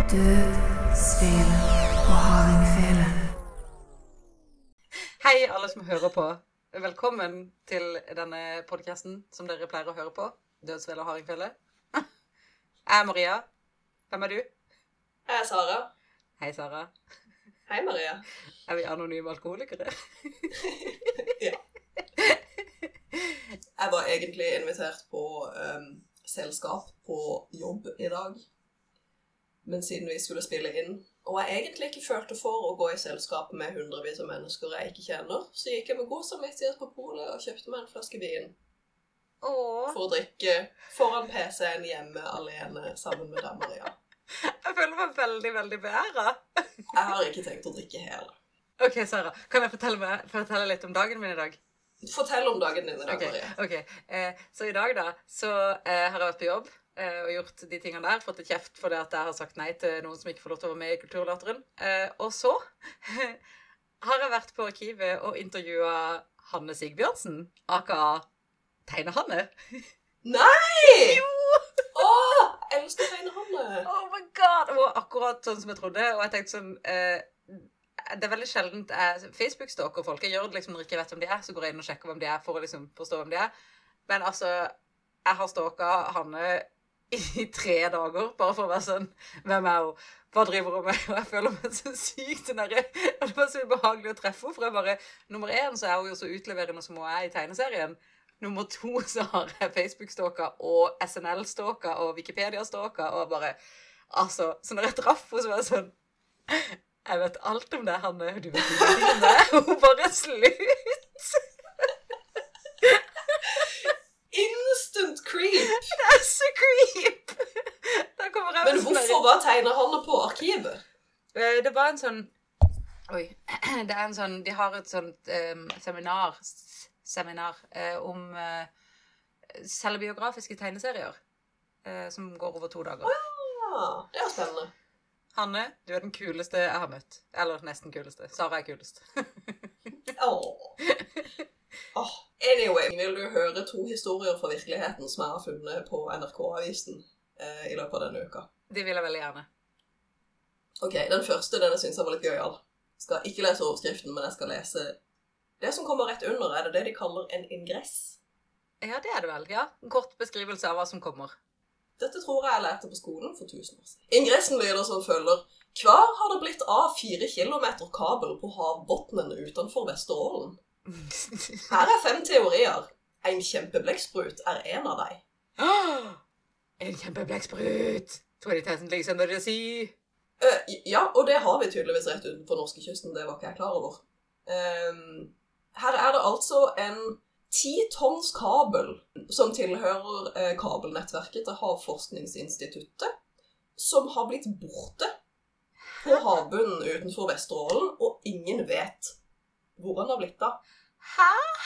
Død svele og hardingfele. Hei alle som hører på. Velkommen til denne podcasten som dere pleier å høre på. Død svele og hardingfele. Jeg er Maria. Hvem er du? Jeg er Sara. Hei Sara. Hei Maria. Er vi anonyme alkoholikere? Ja. Jeg var egentlig invitert på selskap på jobb i dag. Men siden vi skulle spille inn, og jeg egentlig ikke følte for å gå i selskap med hundrevis av mennesker jeg ikke kjenner, så gikk jeg med god samvittighet på polet og kjøpte meg en flaske vin. For å drikke foran PC-en hjemme alene sammen med deg, Maria. Jeg føler meg veldig, veldig beæret. Jeg har ikke tenkt å drikke hele. Ok, Sara, kan jeg fortelle litt om dagen min i dag? Fortell om dagen din i dag, Maria. Ok. Så i dag da, så har jeg vært på jobb og gjort de tingene der, fått et kjeft fordi at jeg har sagt nei til noen som ikke får lov til å være med i Kulturlatteren. Og så har jeg vært på arkivet og intervjuet Hanne Sigbjørnsen, aka Tegne-Hanne. Nei! Jo! Åh, jeg elsker Tegne-Hanne. Oh my god! Det var akkurat sånn som jeg trodde, og jeg tenkte sånn, det er veldig sjeldent jeg Facebook-stalker folk. Jeg gjør det liksom når jeg ikke vet hvem de er, så går jeg inn og sjekker hvem de er for å liksom forstå hvem de er. Men altså, jeg har stalket Hanne i 3 dager, bare for å være sånn, hvem er hun? Hva driver hun med? Og jeg føler meg så sykt nære. Og det var så ubehagelig å treffe henne, for jeg bare, nummer 1 så er hun jo så utleverende som hun er i tegneserien. Nummer 2 så har jeg Facebook-stalket og SNL-stalket og Wikipedia-stalket, og bare, altså, så når jeg traff henne, så var jeg sånn, jeg vet alt om det, Hanne, du vet ikke om det, hun bare slutt. Instant creep! Det er så creep! Men hvorfor var Tegne-Hanne på arkivet? Det var en sånn... Oi. Det er en sånn... De har et sånt seminar om selvbiografiske tegneserier som går over 2 dager. Ja, det er spennende. Hanne, du er den kuleste jeg har møtt. Eller nesten kuleste. Sara er kulest. Anyway, vil du høre 2 historier fra virkeligheten som jeg har funnet på NRK-avisen i løpet av denne uka? De vil jeg veldig gjerne. Ok, den første, den jeg synes var litt gøyal. Jeg skal ikke lese overskriften, men jeg skal lese det som kommer rett under. Er det de kaller en ingress? Ja, det er det vel, ja. En kort beskrivelse av hva som kommer. Dette tror jeg lærte på skolen for 1000 år siden. Ingressen lyder som følger: Hvar har det blitt av 4 kilometer kabel på havbottnen utenfor Vesterålen? Her er 5 teorier. En kjempeblekksprut er en av deg. En kjempeblekksprut! 20,000 liksom, bør jeg si. Ja, og det har vi tydeligvis rett utenfor norskekysten. Det var ikke jeg klar over. Her er det altså en 10 tons kabel som tilhører kabelnettverket til Havforskningsinstituttet, som har blitt borte på havbunnen utenfor Vesterålen, og ingen vet hvor han har blitt av. Hæ?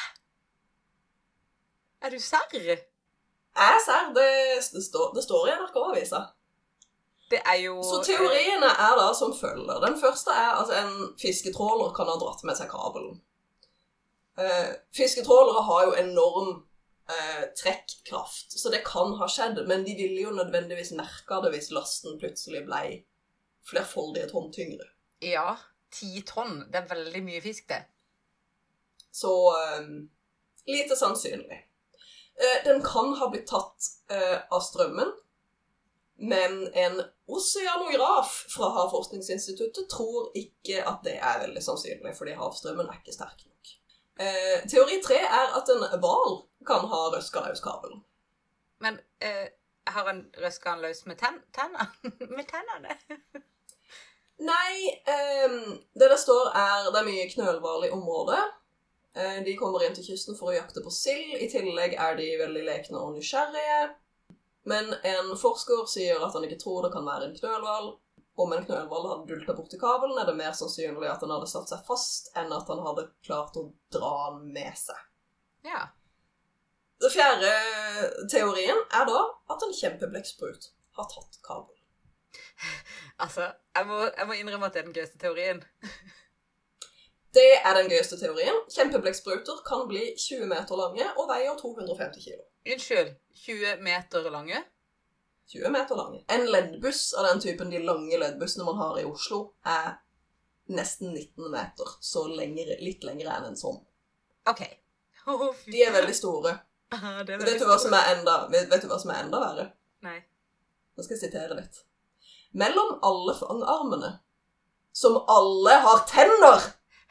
Er du serr? Jeg ser, det står i NRK-avisa. Det er jo... Så teoriene er da som følger. Den første er at en fisketråler kan ha dratt med seg kabelen. Fisketrålere har jo enorm trekkraft, så det kan ha skjedd, men de ville jo nødvendigvis merke det hvis lasten plutselig ble flerfoldige tonn tyngre. Ja, 10 tonn. Det er veldig mye fisk, det. Så lite sannsynlig. Den kan ha blitt tatt av strømmen, men en oseanograf fra Havforskningsinstituttet tror ikke at det er veldig sannsynlig, fordi havstrømmen er ikke sterk nok. Teori 3 er at en hval kan ha røsket løs kabelen. Men har en røsket den løs med tennene? Nei, det står det er mye knølhval i området. De kommer inn til kysten for å jakte på sild. I tillegg er de veldig lekne og nysgjerrige. Men en forsker sier at han ikke tror det kan være en knølhval. Om en knølhval hadde dultet bort i kabelen, er det mer sannsynlig at han hadde satt seg fast enn at han hadde klart å dra den med seg. Ja. Den 4. teorien er da at en kjempeblekksprut har tatt kabelen. Altså, jeg må innrømme at det er den gøyeste teorien. Det er den gøyeste teorien. Kjempeblekksspruter kan bli 20 meter lange og veier 250 kilo. Unnskyld, 20 meter lange? 20 meter lange. En leddbuss av den typen, de lange leddbussene man har i Oslo, er nesten 19 meter, så litt lengre enn en sånn. Ok. De er veldig store. Det er Vet du hva som er enda verre? Nei. Nå skal jeg sitere litt. Mellom alle fangarmene, som alle har tenner,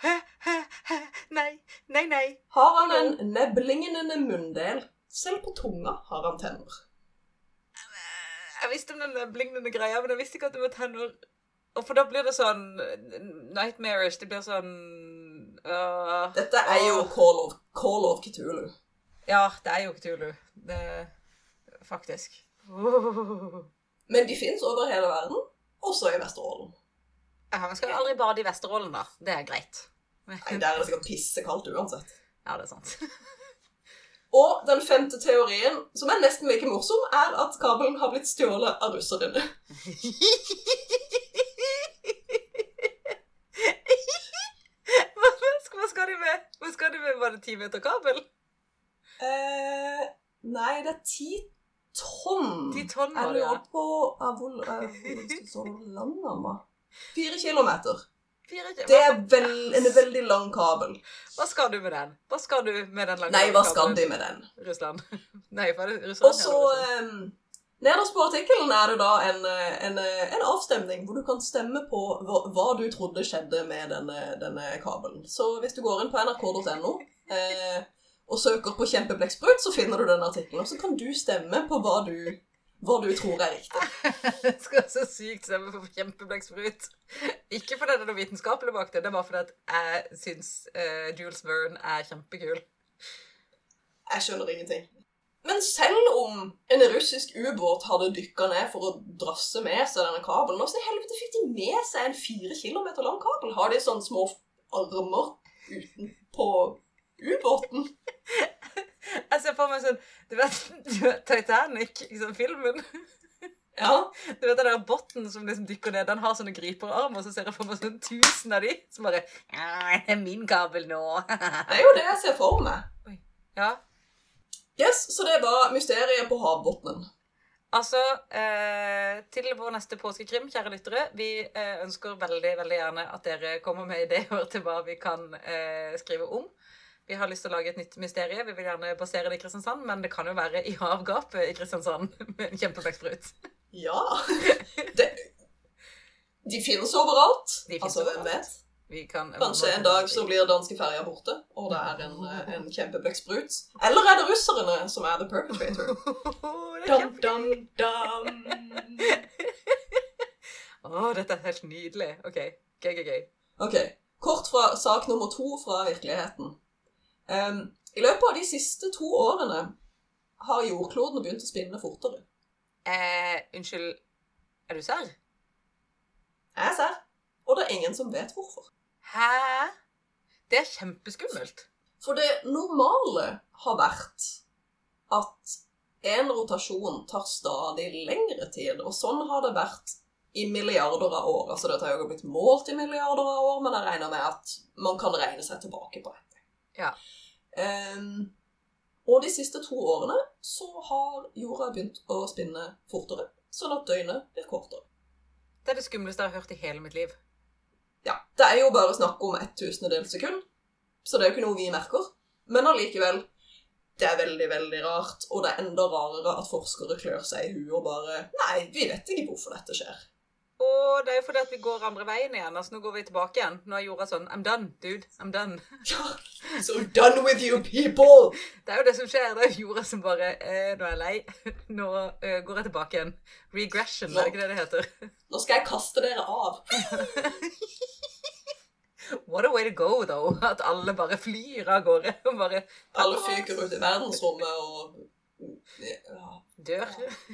Nei. har han en neblignende munndel. Selv på tunga har han tenner. Jeg visste om den blinkende greia, men jeg visste ikke at det var tenner. Og for da blir det sånn nightmarish, det blir sånn... Dette er jo Call of Cthulhu. Ja, det er jo Cthulhu. Det faktisk. Men de finnes over hele verden, også i Vesterålen. Ja, man skal aldri bade i Vesterålen da. Det er greit. Nei, der er det sikkert pissekaldt uansett. Ja, det er sant. Og den 5. teorien, som er nesten like morsom, er at kabelen har blitt stjålet av russerne. Hva skal de med? Hva skal de med? Var det 10 meter kabel? Nei, det er 10 tonn. 10 tonn var Jeg det, ja. lurer på hvor landet var. 4 kilometer. Det er en veldig lang kabel. Hva skal du med den? Hva skal du med den lange Nei, hva kabelen? skal de med den? Russland. Nei, for det er Russland. Og så, nederst på artikkelen er det da en avstemning, hvor du kan stemme på hva du trodde skjedde med denne kabelen. Så hvis du går inn på nrk.no, og søker på kjempeblekksprut, så finner du den artikkelen, og så kan du stemme på hva du tror er riktig. Jeg skal så sykt stemme for kjempeblekksprut. Ikke fordi det er noe vitenskapelig bak det, det er bare fordi at jeg synes Jules Verne er kjempekul. Jeg skjønner ingenting. Men selv om en russisk ubåt hadde dykket ned for å drasse med seg denne kabelen, hvordan i helvete fikk de med seg en 4 kilometer lang kabel? Har de sånne små armer utenpå ubåten? Jeg ser på meg sånn, du vet Titanic, i sånn filmen. Ja. Du vet den der botten som liksom dykker ned, den har sånne griperarmer, og så ser jeg på meg sånn 1000 av de, som bare, det er min kabel nå. Det er jo det jeg ser for meg. Oi. Ja. Yes, så det var mysteriet på havbottnen. Altså, til vår neste påskekrim, kjære lyttere, vi ønsker veldig, veldig gjerne at dere kommer med ideer til hva vi kan skrive om. Vi har lyst til å lage et nytt mysterie. Vi vil gjerne basere det i Kristiansand, men det kan jo være i havgapet i Kristiansand med en kjempeblekksprut. Ja. De finnes overalt. De finnes altså, hvem overalt. vet? Kan, Kanskje en dag så blir danske ferja borte, og det er en kjempeblekksprut. Eller er det russerne som er the perpetrator? Dum, dum, dum. Dette er helt nydelig. Ok, gøy. Ok, kort fra sak nummer 2 fra virkeligheten. I løpet av de siste 2 årene har jordkloden begynt å spinne fortere. Unnskyld, er du serr? Jeg ser, og det er ingen som vet hvorfor. Hæ? Det er kjempeskummelt. For det normale har vært at en rotasjon tar stadig lengre tid, og sånn har det vært i milliarder av år. Altså dette har jo blitt målt i milliarder av år, men jeg regner med at man kan regne seg tilbake på dette. Ja. Og de siste 2 årene så har jorda begynt å spinne fortere, sånn at døgnet blir kortere. Det er det skumleste jeg har hørt i hele mitt liv. Ja, det er jo bare snakk om 1/1000 sekund, så det er jo ikke noe vi merker. Men allikevel, det er veldig, veldig rart, og det er enda rarere at forskere klør seg i huet og bare, nei, vi vet ikke hvorfor dette skjer. Og det er jo fordi at vi går andre veien igjen, altså nå går vi tilbake igjen. Nå er jorda sånn, I'm done, dude, I'm done. Ja, so done with you people! Det er jo det som skjer, det er jorda som bare, nå er jeg lei, nå går jeg tilbake igjen. Regression, er det ikke det heter? Nå skal jeg kaste dere av. What a way to go, though, at alle bare flyr av gårde, og bare... Alle fyker ut i verdensrommet og... Ja. Dør.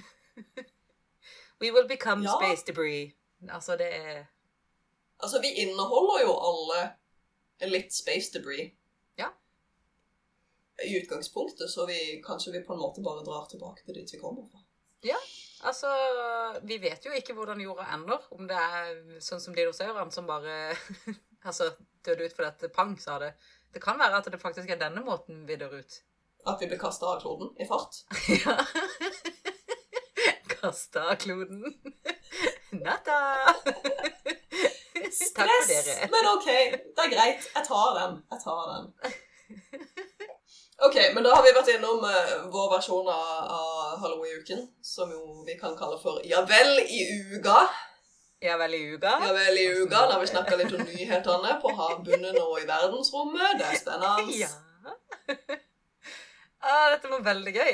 We will become Ja. space debris. Altså, det er... Altså, vi inneholder jo alle litt space debris. Ja. I utgangspunktet, så kanskje vi på en måte bare drar tilbake til dit vi kommer fra. Ja, altså, vi vet jo ikke hvordan jorda ender, om det er sånn som dinosaurene som bare, altså, døde ut fordi at pang sa det. Det kan være at det faktisk er denne måten vi dør ut. At vi blir kastet av kloden i fart. Ja. kastet av kloden. Natta! Takk for dere. Men ok, det er greit. Jeg tar den. Ok, men da har vi vært innom vår versjon av Halloween-uken, som jo vi kan kalle for Ja vel i uga. Ja vel i uga. Ja vel i uga, da har vi snakket litt om nyhetene på havbunnen og i verdensrommet. Det er spennende. Ja. Dette var veldig gøy.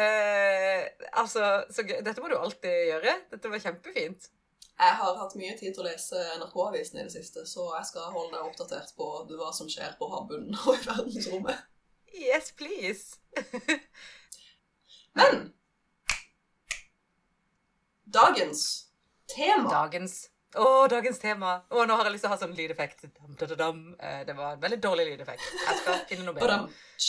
Så gøy. Dette må du alltid gjøre. Dette var kjempefint. Jeg har hatt mye tid til å lese NRK-avisen i det siste, så jeg skal holde deg oppdatert på hva som skjer på havbunnen og i verdensrommet. Yes, please. Men dagens tema. Dagens tema. Nå har jeg lyst til å ha sånn lydeffekt. Det var en veldig dårlig lydeffekt. Jeg skal finne noe bedre.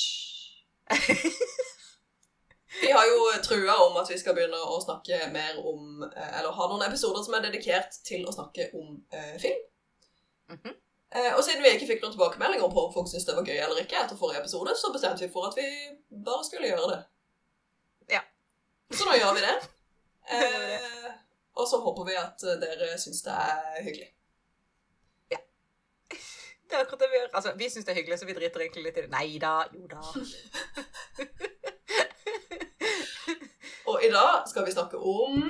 Vi har jo trua om at vi skal begynne å snakke mer om, eller ha noen episoder som er dedikert til å snakke om film. Og siden vi ikke fikk noen tilbakemeldinger på om folk synes det var gøy eller ikke etter forrige episode, så bestemte vi for at vi bare skulle gjøre det. Ja. Så nå gjør vi det. Og så håper vi at dere synes det er hyggelig. Ja. Det er akkurat det vi gjør. Altså, vi synes det er hyggelig, så vi driter egentlig litt i det. Neida, jo da. Og i dag skal vi snakke om...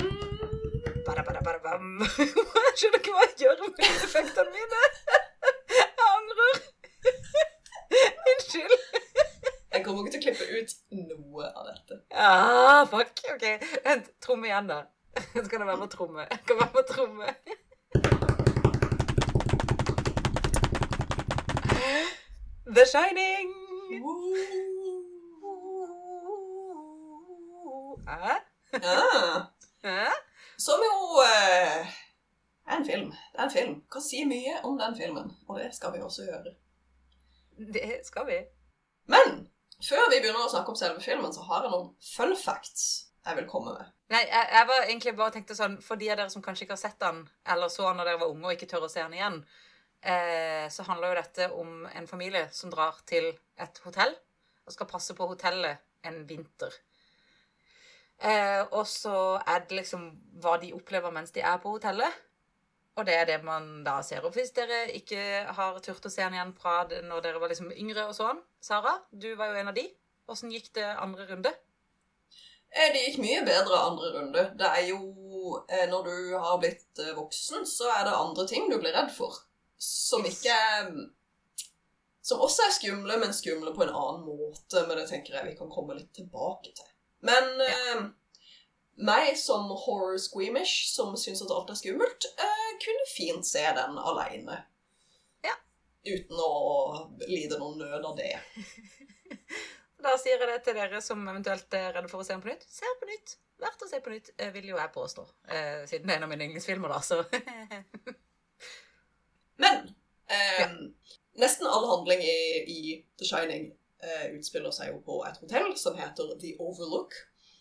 Jeg skjønner ikke hva jeg gjør med effektene mine. Jeg angrer. Unnskyld. Jeg kommer ikke til å klippe ut noe av dette. Fuck. Ok, vent, tromme igjen da. Skal det være med tromme? Jeg kan være med tromme. The Shining! Som jo er en film. Det er en film. Kan si mye om den filmen, og det skal vi også gjøre. Det skal vi. Men før vi begynner å snakke om selve filmen, så har jeg noen fun facts jeg vil komme med. Nei, jeg var egentlig bare tenkte sånn, for de av dere som kanskje ikke har sett den, eller så når dere var unge og ikke tør å se den igjen, så handler jo dette om en familie som drar til et hotell, og skal passe på hotellet en vinter. Og så er det liksom hva de opplever mens de er på hotellet, og det er det man da ser. Og hvis dere ikke har turt å se den igjen fra når dere var liksom yngre og sånn, Sara, du var jo en av de. Hvordan gikk det andre runde? Det gikk mye bedre andre runde. Det er jo, når du har blitt voksen, så er det andre ting du blir redd for. Som ikke som også er skumle, men skumle på en annen måte. Men det tenker jeg vi kan komme litt tilbake til. Men meg som horror squeamish, som synes at alt er skummelt, kunne fint se den alene. Ja. Uten å lide noen nød av det. Da sier jeg det til dere som eventuelt er redde for å se den på nytt. Se på nytt. Verdt å se på nytt, vil jo jeg påstå. Siden det er en av mine yndlingsfilmer da, så... Men, nesten all handling i The Shining utspiller seg jo på et hotell som heter The Overlook.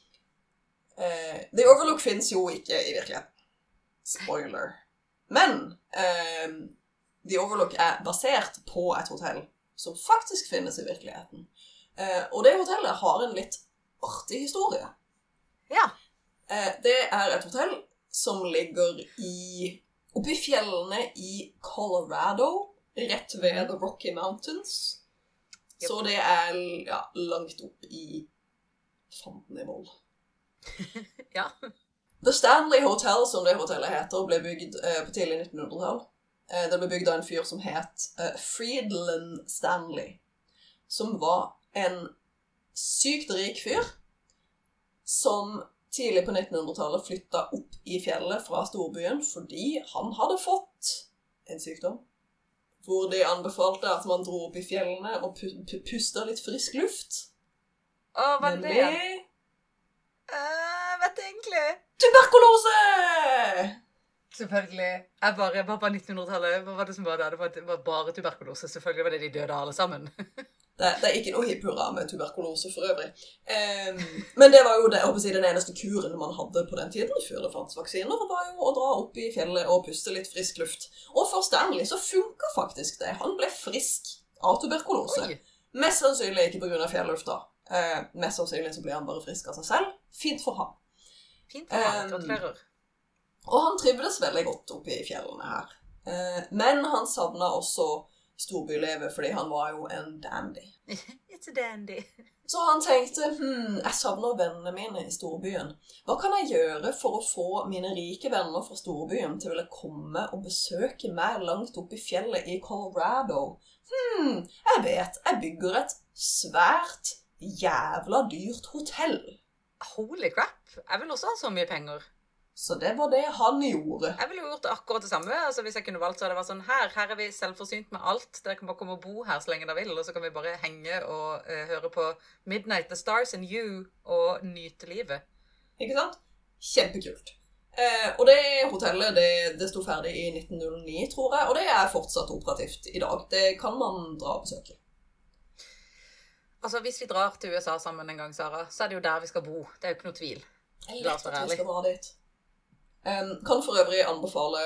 The Overlook finnes jo ikke i virkeligheten. Spoiler. Men The Overlook er basert på et hotell som faktisk finnes i virkeligheten. Og det hotellet har en litt artig historie. Ja. Det er et hotell som ligger oppe i fjellene i Colorado, rett ved The Rocky Mountains. Yep. Så det er langt opp i fandenivoll. Ja. The Stanley Hotel, som det hotellet heter, ble bygd på tidlig 1900-tall. Det ble bygd av en fyr som het Friedland Stanley, som var en sykt rik fyr som tidlig på 1900-tallet flyttet opp i fjellet fra storbyen fordi han hadde fått en sykdom hvor de anbefalte at man dro opp i fjellene og pustet litt frisk luft. Hva er det? Vet du egentlig? Tuberkulose! Selvfølgelig. Jeg bare på 1900-tallet, hva var det som var der? Det var bare tuberkulose. Selvfølgelig var det de døde alle sammen. Det er ikke noe hipp hurra med tuberkulose for øvrig. Men det var jo den eneste kuren man hadde på den tiden, før det fantes vaksiner, var jo å dra opp i fjellet og puste litt frisk luft. Og for Stanley så funket faktisk det. Han ble frisk av tuberkulose. Oi. Mest sannsynlig ikke på grunn av fjellufta. Mest sannsynlig så ble han bare frisk av seg selv. Fint for ham. Fint for han, gratulerer. Og han trivdes veldig godt oppe i fjellene her. Men han savnet også storbylivet, fordi han var jo en dandy. It's a dandy. Så han tenkte, jeg savner vennene mine i storbyen. Hva kan jeg gjøre for å få mine rike venner fra storbyen til å ville komme og besøke meg langt oppe i fjellet i Colorado? Jeg vet, jeg bygger et svært, jævla dyrt hotell. Holy crap, jeg vil også ha så mye penger. Så det var det han gjorde. Jeg ville gjort akkurat det samme. Altså, hvis jeg kunne valgt, så hadde det vært sånn, her vi selvforsynt med alt. Dere kan bare komme og bo her så lenge dere vil, og så kan vi bare henge og høre på Midnight, The Stars and You, og nyte livet. Ikke sant? Kjempekult. Og det hotellet, det sto ferdig i 1909, tror jeg, og det er fortsatt operativt i dag. Det kan man dra og besøke. Altså, hvis vi drar til USA sammen en gang, Sara, så er det jo der vi skal bo. Det er jo ikke noe tvil. Jeg vet at vi skal dra dit. Kan for øvrig anbefale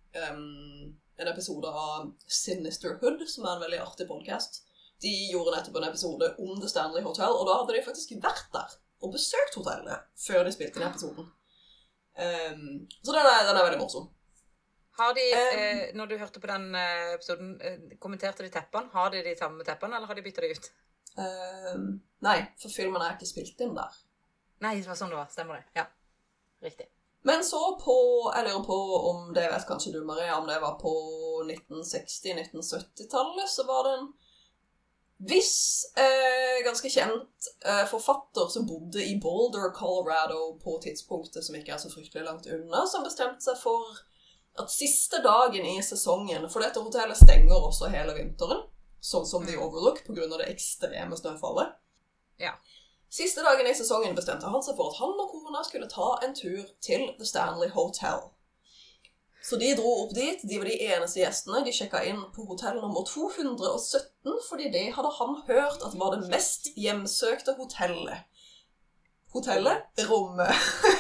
en episode av Sinisterhood, som er en veldig artig podcast. De gjorde nettopp en episode om The Stanley Hotel, og da hadde de faktisk vært der og besøkt hotellet før de spilte inn episoden. Så den er veldig morsom. Har de, når du hørte på den episoden, kommenterte de teppene? Har de samme teppene, eller har de byttet de ut? Nei, for filmen er ikke spilt inn der. Nei, det var sånn det var. Stemmer det. Ja, riktig. Men så jeg lurer på om det vet kanskje du, Maria, om det var på 1960-1970-tallet, så var det en viss, ganske kjent forfatter som bodde i Boulder, Colorado på tidspunktet som ikke er så fryktelig langt unna, som bestemte seg for at siste dagen i sesongen, for dette hotellet stenger også hele vinteren, sånn som The Overlook, på grunn av det ekstreme snøfallet. Ja. Siste dagen i sesongen bestemte han seg for at han og kona skulle ta en tur til The Stanley Hotel. Så de dro opp dit, de var de eneste gjestene, de sjekket inn på hotell nummer 217, fordi det hadde han hørt at var det mest hjemsøkte hotellet. Hotellet? Rommet.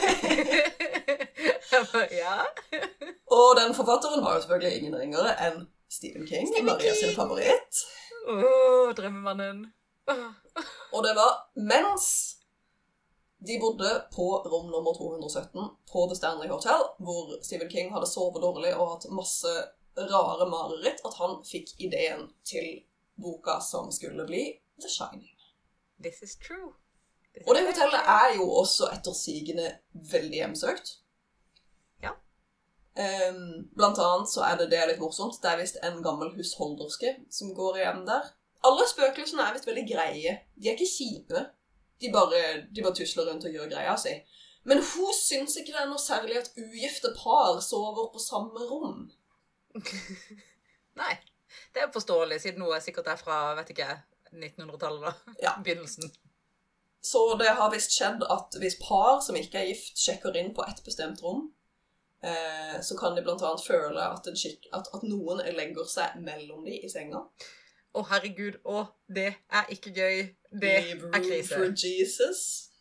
Ja. Og den forfatteren var jo selvfølgelig ingen ringere enn Stephen King, Maria sin favoritt. Drømmemannen. Og det var mens de bodde på rom nummer 217 på The Stanley Hotel, hvor Stephen King hadde sovet dårlig og hatt masse rare mareritt, at han fikk ideen til boka som skulle bli The Shining. This is true. Og det hotellet er jo også ettersigende veldig hjemsøkt. Ja. Blant annet så er det litt morsomt. Det er vist en gammel husholderske som går hjem der. Alle spøkelsene er vist veldig greie. De er ikke kjipe. De bare tusler rundt og gjør greia si. Men hun synes ikke det er noe særlig at ugifte par sover på samme rom. Nei, det er jo forståelig, siden noe sikkert er fra, vet ikke, 1900-tallet da. Ja. Begynnelsen. Så det har vist skjedd at hvis par som ikke er gift sjekker inn på et bestemt rom, så kan de blant annet føle at noen legger seg mellom de i senga. Herregud, det er ikke gøy. Det er krise. Leave room for Jesus.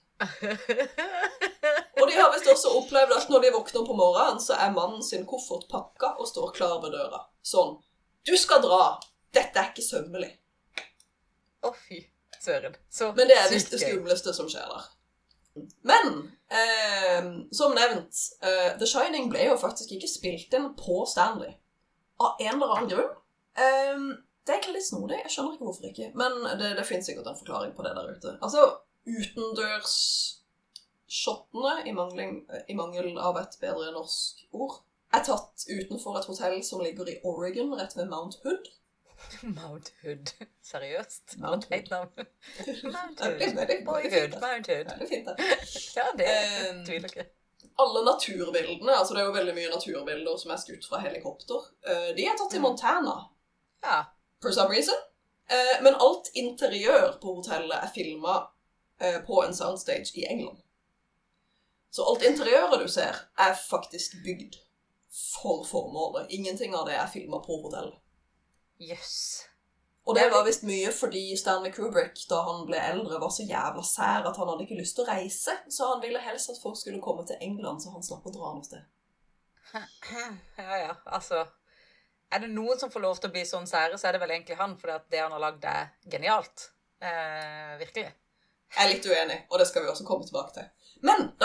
Og de har vist også opplevd at når de våkner på morgenen, så er mannen sin koffert pakka og står klar ved døra. Sånn, du skal dra. Dette er ikke sømmelig. Fy søren. Men det er vist det skumleste som skjer der. Men, som nevnt, The Shining ble jo faktisk ikke spilt inn på Stanley. Av en eller annen grunn. Det er egentlig litt snodig, jeg skjønner ikke hvorfor ikke, men det finnes sikkert en forklaring på det der ute. Altså, utendørs shottene, i mangel av et bedre norsk ord, er tatt utenfor et hotell som ligger i Oregon, rett ved Mount Hood. Mount Hood, seriøst? Mount Hood. Mount Hood. Boyhood, Mount Hood. Ja, det er fint det. Ja, det tviler ikke. Alle naturbildene, altså det er jo veldig mye naturbilder som er skutt fra helikopter, de er tatt i Montana. Ja. For some reason. Men alt interiør på hotellet er filmet på en soundstage i England. Så alt interiøret du ser er faktisk bygd for formålet. Ingenting av det er filmet på hotellet. Yes. Og det var vist mye fordi Stanley Kubrick, da han ble eldre, var så jævla sær at han hadde ikke lyst til å reise. Så han ville helst at folk skulle komme til England, så han slapp å dra noe sted. Ja, altså... Er det noen som får lov til å bli sånn sære, så er det vel egentlig han, fordi at det han har lagd er genialt. Virkelig. Jeg er litt uenig, og det skal vi også komme tilbake til. Men da kan vi jo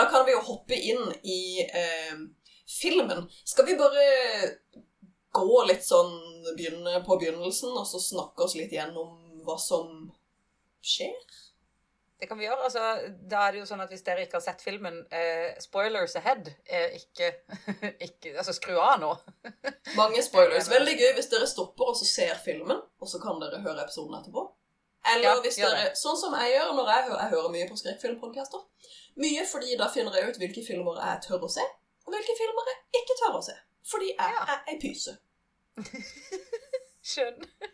hoppe inn i filmen. Skal vi bare gå litt sånn, begynne på begynnelsen, og så snakke oss litt gjennom hva som skjer? Det kan vi gjøre. Altså, da er det jo sånn at hvis dere ikke har sett filmen, spoilers ahead, altså skru av nå. Mange spoilers. Veldig gøy hvis dere stopper og så ser filmen, og så kan dere høre episoden etterpå. Eller hvis dere, sånn som jeg gjør når jeg hører mye på skrekkfilmpodcaster. Mye fordi da finner jeg ut hvilke filmer jeg tør å se, og hvilke filmer jeg ikke tør å se. Fordi jeg er en pyse. Skjønn.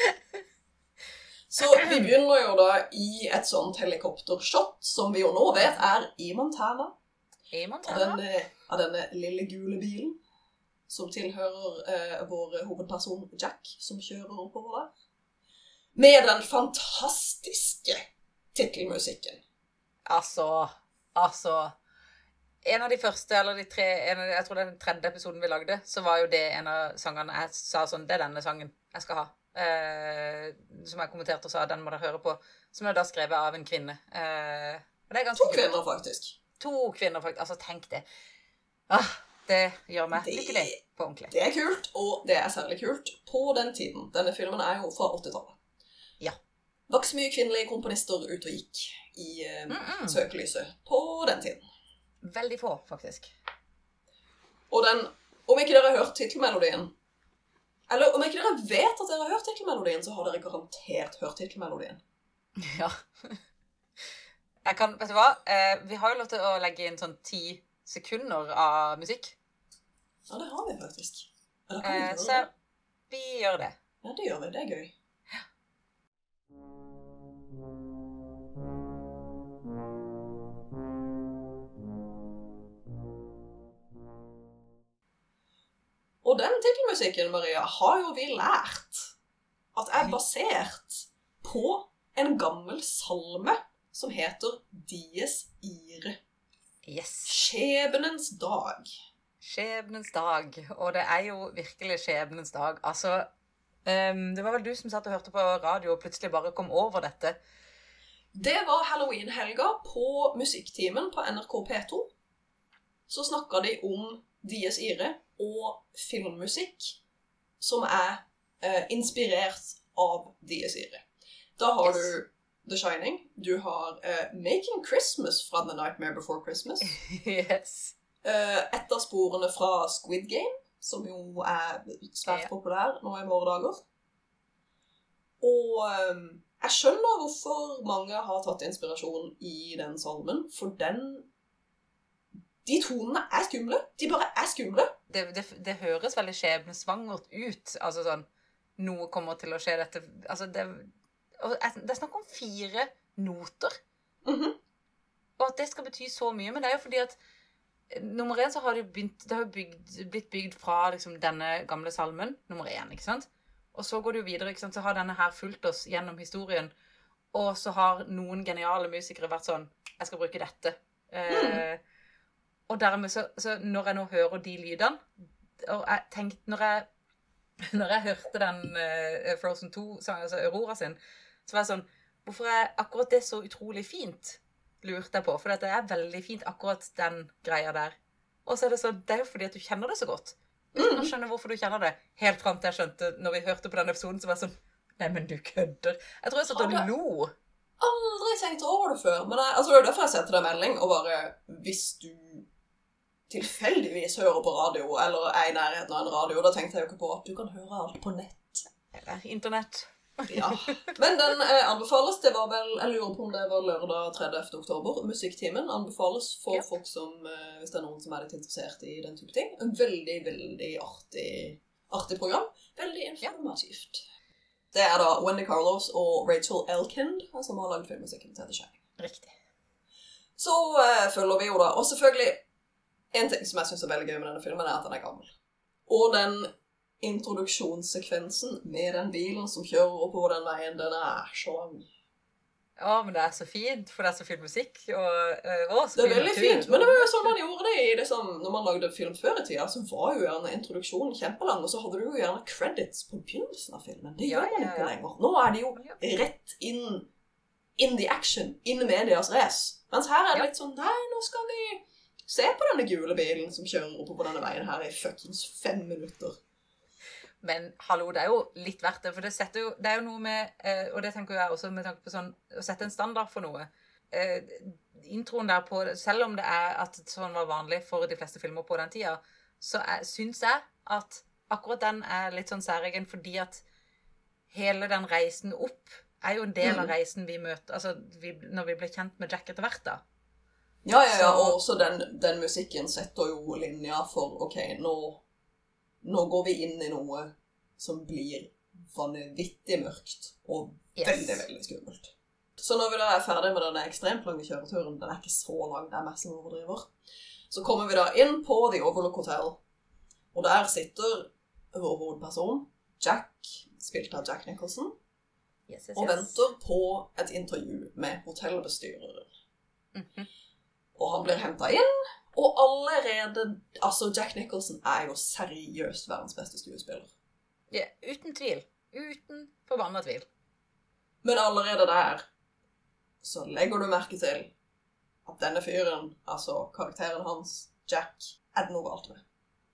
Så vi begynner jo da i et sånt helikoptershot, som vi jo nå vet er i Montana. I Montana? Av denne lille gule bilen, som tilhører vår hovedperson Jack, som kjører oppover der. Med den fantastiske titelmusikken. Altså, en av de første, eller de tre, jeg tror det er den tredje episoden vi lagde, så var jo det en av sangene jeg sa sånn, det er denne sangen jeg skal ha. Som jeg kommenterte og sa, den må dere høre på, som er da skrevet av en kvinne. Og det er ganske 2 kvinner, faktisk. 2 kvinner, faktisk. Altså, tenk det. Det gjør meg lykkelig på ordentlig. Det er kult, og det er særlig kult på den tiden. Denne filmen er jo fra 80-tallet. Ja. Var ikke så mye kvinnelige komponister ute og gikk i søkelyset på den tiden. Veldig få, faktisk. Og om ikke dere har hørt titelmelodien, eller om ikke dere vet at dere har hørt titelmelodien, så har dere garantert hørt titelmelodien. Ja. Vet du hva? Vi har jo lov til å legge inn sånn 10 sekunder av musikk. Ja, det har vi faktisk. Så vi gjør det. Ja, det gjør vi. Det er gøy. Og den titelmusikken, Maria, har jo vi lært at er basert på en gammel salme som heter Dies Irae. Yes. Skjebnens dag. Skjebnens dag. Og det er jo virkelig skjebnens dag. Altså, det var vel du som satt og hørte på radio og plutselig bare kom over dette. Det var Halloween-helga på musikktimen på NRK P2. Så snakket de om Dies Irae og filmmusikk som er inspirert av Dies Irae. Da har du The Shining, du har Making Christmas fra The Nightmare Before Christmas. Yes. Et av sporene fra Squid Game, som jo er svært populær nå i våre dager. Og jeg skjønner hvorfor mange har tatt inspirasjon i den salmen, for de tonene er skumle. De bare er skumle. Det høres veldig skjebnesvangert ut. Altså sånn, noe kommer til å skje dette. Altså det er snakk om 4 noter. Og at det skal bety så mye. Men det er jo fordi at nummer 1 så har det har blitt bygd fra liksom, denne gamle salmen. Nummer 1, ikke sant? Og så går det jo videre, ikke sant? Så har denne her fulgt oss gjennom historien. Og så har noen geniale musikere vært sånn, jeg skal bruke dette. Og dermed så når jeg nå hører de lydene, og jeg tenkte, når jeg hørte den Frozen 2-sangen, altså Aurora sin, så var jeg sånn, hvorfor er akkurat det så utrolig fint, lurte jeg på, for det er veldig fint akkurat den greia der. Og så er det sånn, det er jo fordi at du kjenner det så godt. Uten å skjønne hvorfor du kjenner det. Helt frem til jeg skjønte, når vi hørte på den episoden, så var jeg sånn, nei, men du kødder. Jeg tror jeg satt og lo. Aldri tenkt over det før, men det er derfor jeg setter deg melding, og bare, hvis du tilfeldigvis hører på radio, eller er i nærheten av en radio, da tenkte jeg jo ikke på at du kan høre alt på nett. Eller internett. Ja, men den anbefales, det var vel, jeg lurer på om det var lørdag 30. oktober, musikktimen anbefales for folk som, hvis det er noen som er litt interessert i den type ting. En veldig, veldig artig program. Veldig informativt. Det er da Wendy Carlos og Rachel Elkind som har laget filmmusikken til The Shining. Riktig. Så følger vi jo da, og selvfølgelig en ting som jeg synes er veldig gøy med denne filmen er at den er gammel. Og den introduksjonssekvensen med den bilen som kjører oppover den veien, den er så lang. Ja, men det er så fint, for det er så fin musikk, og så det er veldig fint, men det var jo sånn man gjorde det i liksom, når man lagde film før i tiden, så var jo gjerne introduksjonen kjempelang, og så hadde du jo gjerne credits på begynnelsen av filmen. Det gjør man ikke lenger. Nå er det jo rett in the action, in medias res. Mens her er det litt sånn, nei, nå skal vi Se på denne gule bilen som kjører oppe på denne veien her i fuckings 5 minutter. Men hallo, det er jo litt verdt det, for det er jo noe med, og det tenker jeg også med tanke på sånn, å sette en standard for noe. Introen der på, selv om det er at sånn var vanlig for de fleste filmer på den tida, så synes jeg at akkurat den er litt sånn særegen, fordi at hele den reisen opp er jo en del av reisen vi møter, altså når vi ble kjent med Jack etter hvert da. Ja, og også den musikken setter jo linja for, ok, nå går vi inn i noe som blir vanvittig mørkt og veldig, veldig skummelt. Så når vi da er ferdig med denne ekstremt lange kjøreturen, den er ikke så lang, det er mest som overdriver, så kommer vi da inn på The Overlook Hotel, og der sitter vår hovedperson, Jack, spilt av Jack Nicholson, og venter på et intervju med hotellbestyreren. Og han blir hentet inn, og allerede, altså Jack Nicholson er jo seriøst verdens beste skuespiller. Ja, uten tvil. Uten forbannet tvil. Men allerede der, så legger du merke til at denne fyren, altså karakteren hans, Jack, er det noe galt med.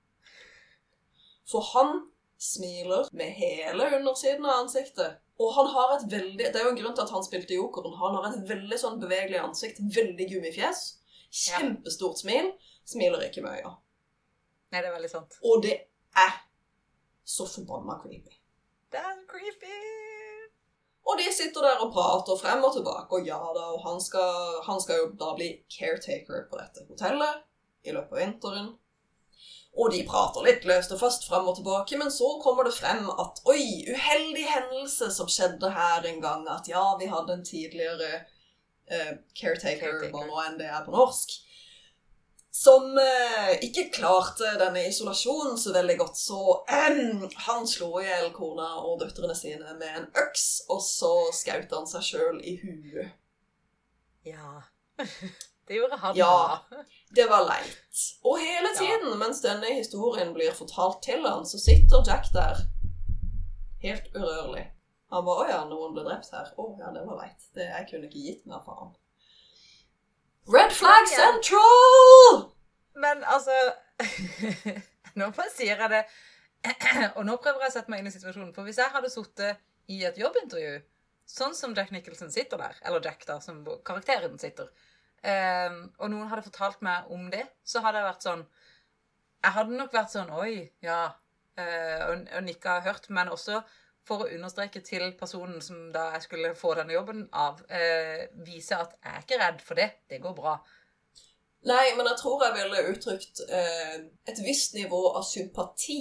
For han smiler med hele undersiden av ansiktet, og han har et veldig, det er jo en grunn til at han spilte Jokeren, han har et veldig sånn bevegelig ansikt, veldig gummifjes, kjempestort smil, smiler ikke med øya. Nei, det er veldig sant. Og det er så forbanna creepy. Det er creepy! Og de sitter der og prater frem og tilbake, og ja da, og han skal jo da bli caretaker på dette hotellet i løpet av vinteren. Og de prater litt løst og fast frem og tilbake, men så kommer det frem at, oi, uheldig hendelse som skjedde her en gang, at ja, vi hadde en tidligere caretaker, hva nå enn det er på norsk, som ikke klarte denne isolasjonen så veldig godt, så han slo ihjel kona og døtrene sine med en øks, og så skjøt han seg selv i huet. Ja, det gjorde han. Ja, det var leit. Og hele tiden, mens denne historien blir fortalt til han, så sitter Jack der, helt urørlig. Han var, ja, noen ble drept her. Ja, det var leit. Jeg kunne ikke gitt meg faen. Red Flag Central! Men altså, nå sier jeg det, og nå prøver jeg å sette meg inn i situasjonen, for hvis jeg hadde suttet i et jobbintervju, sånn som Jack Nicholson sitter der, eller Jack da, som karakteren sitter, og noen hadde fortalt meg om det, så hadde jeg vært sånn, jeg hadde nok vært sånn, oi, ja, og ikke har hørt, men også for å understreke til personen som da jeg skulle få denne jobben av, vise at jeg er ikke redd for det, det går bra. Nei, men jeg tror jeg ville uttrykt et visst nivå av sympati.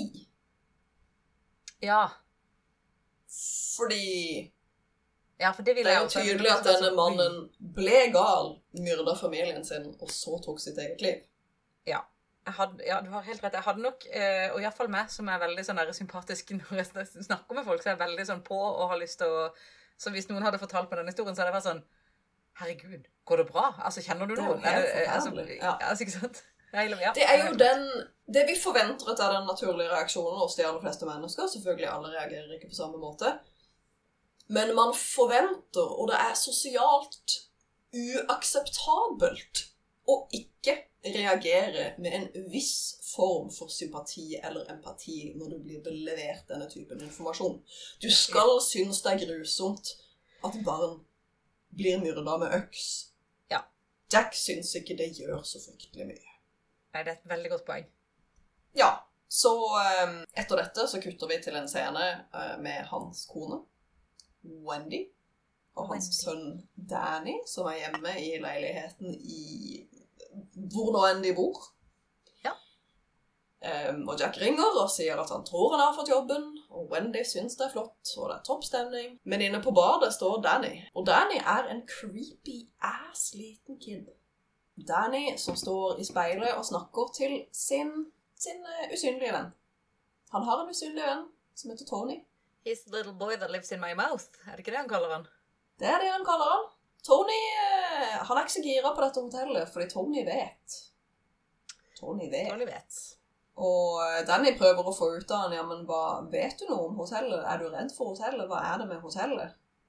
Ja. Fordi ja, for det er jo tydelig at denne mannen ble gal, myrdet familien sin, og så tok sitt eget liv. Ja. Ja, du har helt rett. Jeg hadde nok, og i hvert fall meg, som er veldig sånn der sympatisk når jeg snakker med folk, så er jeg veldig sånn på og har lyst til å... Så hvis noen hadde fortalt på denne historien, så hadde det vært sånn, herregud, går det bra? Altså, kjenner du noe? Det er jo helt forferdelig. Altså, ikke sant? Ja, det er jo det vi forventer at er den naturlige reaksjonen hos de aller fleste mennesker. Selvfølgelig alle reagerer ikke på samme måte. Men man forventer, og det er sosialt uakseptabelt å ikke reagere med en viss form for sympati eller empati når du blir levert denne typen informasjon. Du skal synes det er grusomt at barn blir myrdet med øks. Ja. Jack synes ikke det gjør så fryktelig mye. Nei, det er et veldig godt poeng. Ja, så etter dette så kutter vi til en scene med hans kone, Wendy, og hans sønn Danny, som er hjemme i leiligheten i hvor nå enn de bor. Ja. Og Jack ringer og sier at han tror han har fått jobben, og Wendy synes det er flott, og det er toppstemning. Men inne på badet står Danny, og Danny er en creepy ass liten kid. Danny som står i speilet og snakker til sin usynlige venn. Han har en usynlig venn som heter Tony. He's the little boy that lives in my mouth. Er det ikke det han kaller han? Det er det han kaller han. Tony, han er ikke så gira på dette hotellet, fordi Tony vet. Tony vet. Og Danny prøver å få ut av han, ja, men vet du noe om hotellet? Er du redd for hotellet? Hva er det med hotellet?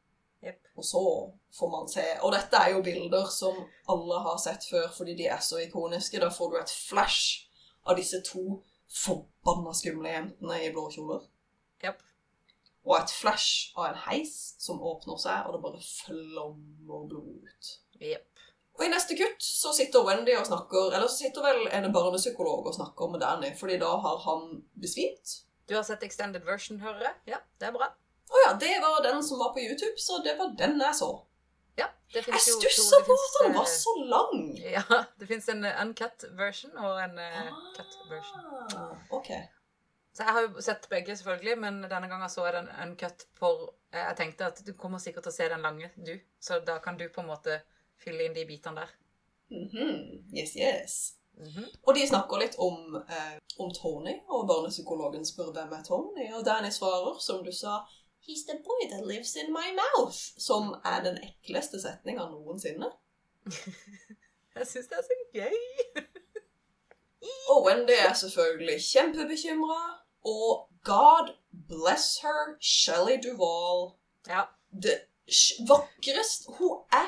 Jep. Og så får man se, og dette er jo bilder som alle har sett før, fordi de er så ikoniske. Da får du et flash av disse to forbanna skumle jentene i blå kjoler. Jep. Og et flash av en heis som åpner seg, og det bare flommer blod ut. Jep. Og i neste kutt så sitter Wendy og snakker, eller så sitter vel en barnepsykolog og snakker med Danny, fordi da har han besvimt. Du har sett extended version, hører jeg? Ja, det er bra. Åja, det var den som var på YouTube, så det var den jeg så. Ja, det Jeg finnes jo stusser på at den var så lang! Ja, det finnes en uncut version og en cut version. Ok. Så jeg har jo sett begge selvfølgelig, men denne gangen så jeg den uncut for jeg tenkte at du kommer sikkert til å se den lange, du. Så da kan du på en måte fylle inn de bitene der. Yes, yes. Og de snakker litt om Tony, og barnepsykologen spør hvem er Tony, og Danny svarer, som du sa, «He's the boy that lives in my mouth», som er den ekleste setningen noensinne. Jeg synes det er så gøy. Og Wendy er selvfølgelig kjempebekymret, og God bless her, Shelley Duvall. Ja. Det vakreste, hun er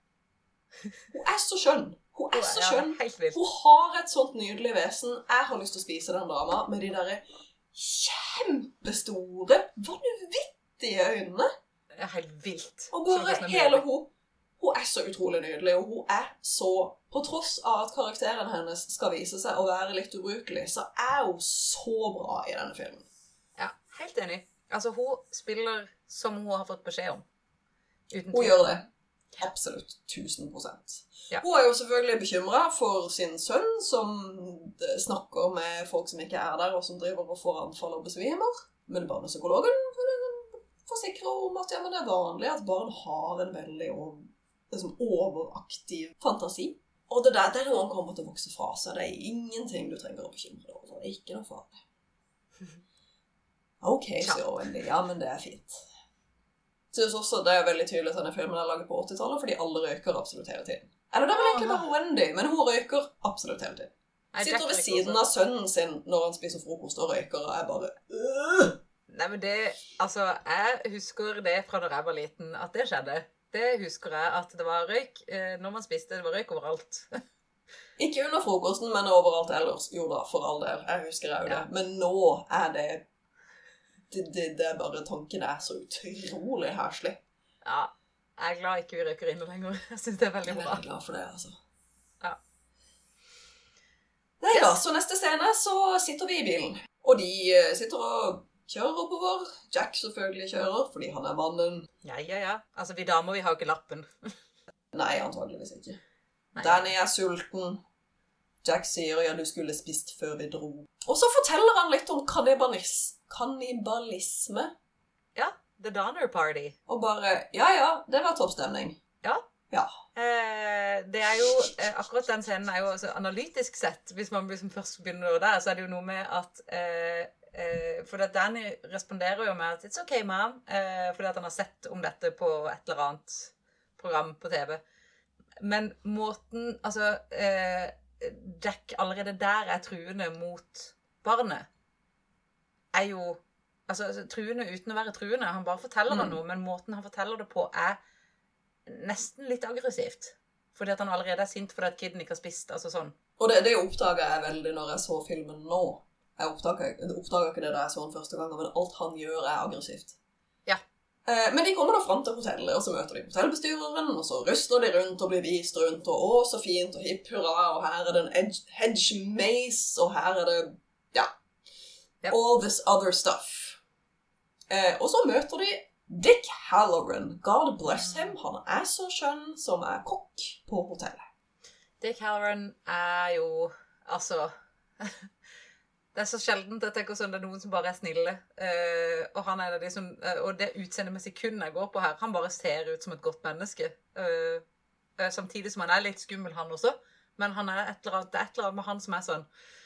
så skjønn. Hun er så skjønn. Hun har et sånt nydelig vesen. Jeg har lyst til å spise den dama med de der kjempestore, vanvittige øynene. Det er helt vilt. Og bare hele hun er så utrolig nydelig, og hun er så, på tross av at karakteren hennes skal vise seg å være litt ubrukelig, så er hun så bra i denne filmen. Ja, helt enig. Altså, hun spiller som hun har fått beskjed om. Hun gjør det. Absolutt. 1000%. Ja. Hun er jo selvfølgelig bekymret for sin sønn, som snakker med folk som ikke er der, og som driver og får anfall og besvimer. Men barnepsykologen forsikrer om at ja, men det er vanlig at barn har en veldig overaktiv fantasi. Og det er noe han kommer til å vokse fra seg. Det er ingenting du trenger å bekymre deg over. Det er ikke noe farlig. Ok, sier Wendy. Ja, men det er fint. Jeg synes også det er veldig tydelig at denne filmen er laget på 80-tallet, fordi alle røyker absolutt hele tiden. Eller det er vel egentlig bare Wendy, men hun røyker absolutt hele tiden. Sitter ved siden av sønnen sin når han spiser frokost og røyker, og er bare Nei, men det, altså, jeg husker det fra når jeg var liten, at det skjedde. Det husker jeg, at det var røyk når man spiste, det var røyk overalt. Ikke under frokosten, men overalt ellers. Jo da, for all del. Jeg husker jo det. Men nå er det er bare tanken er så utrolig herslig. Ja, jeg er glad ikke vi røyker inne lenger. Jeg synes det er veldig bra. Jeg er veldig glad for det, altså. Ja. Neida, så neste scene så sitter vi i bilen. Og de sitter og kjører oppover. Jack selvfølgelig kjører, fordi han er mannen. Ja. Altså, vi damer, vi har ikke lappen. Nei, antageligvis ikke. Nei. Danny er sulten. Jack sier, ja, du skulle spist før vi dro. Og så forteller han litt om kannibalisme. Ja, The Donner Party. Og bare, ja, det var toppstemning. Ja. Ja. Det er jo, akkurat den scenen er jo altså, analytisk sett, hvis man liksom først begynner der, så er det jo noe med at, for at Danny responderer jo med at it's okay, ma'am, fordi at han har sett om dette på et eller annet program på TV. Men måten, altså, Jack allerede der er truende mot barnet, er jo, altså truende uten å være truende. Han bare forteller han noe, men måten han forteller det på er nesten litt aggressivt. Fordi at han allerede er sint fordi at kiden ikke har spist, altså sånn. Og det oppdaget jeg veldig når jeg så filmen nå. Jeg oppdaget ikke det da jeg så den første gangen, men alt han gjør er aggressivt. Ja. Men de kommer da frem til hotellet, og så møter de hotellbestyreren, og så rusler de rundt og blir vist rundt, og så fint, og hipp hurra, og her er det en hedge maze, og her er det, ja, all this other stuff. Og så møter de Dick Halloran. God bless him. Han er så skjønn som er kokk på hotellet. Dick Halloran er jo, altså, det er så sjeldent jeg tenker sånn, det er noen som bare er snille. Og han er det som, og det utseendemessig kun jeg går på her, han bare ser ut som et godt menneske. Samtidig som han er litt skummel han også, men han er det er et eller annet med han som er sånn,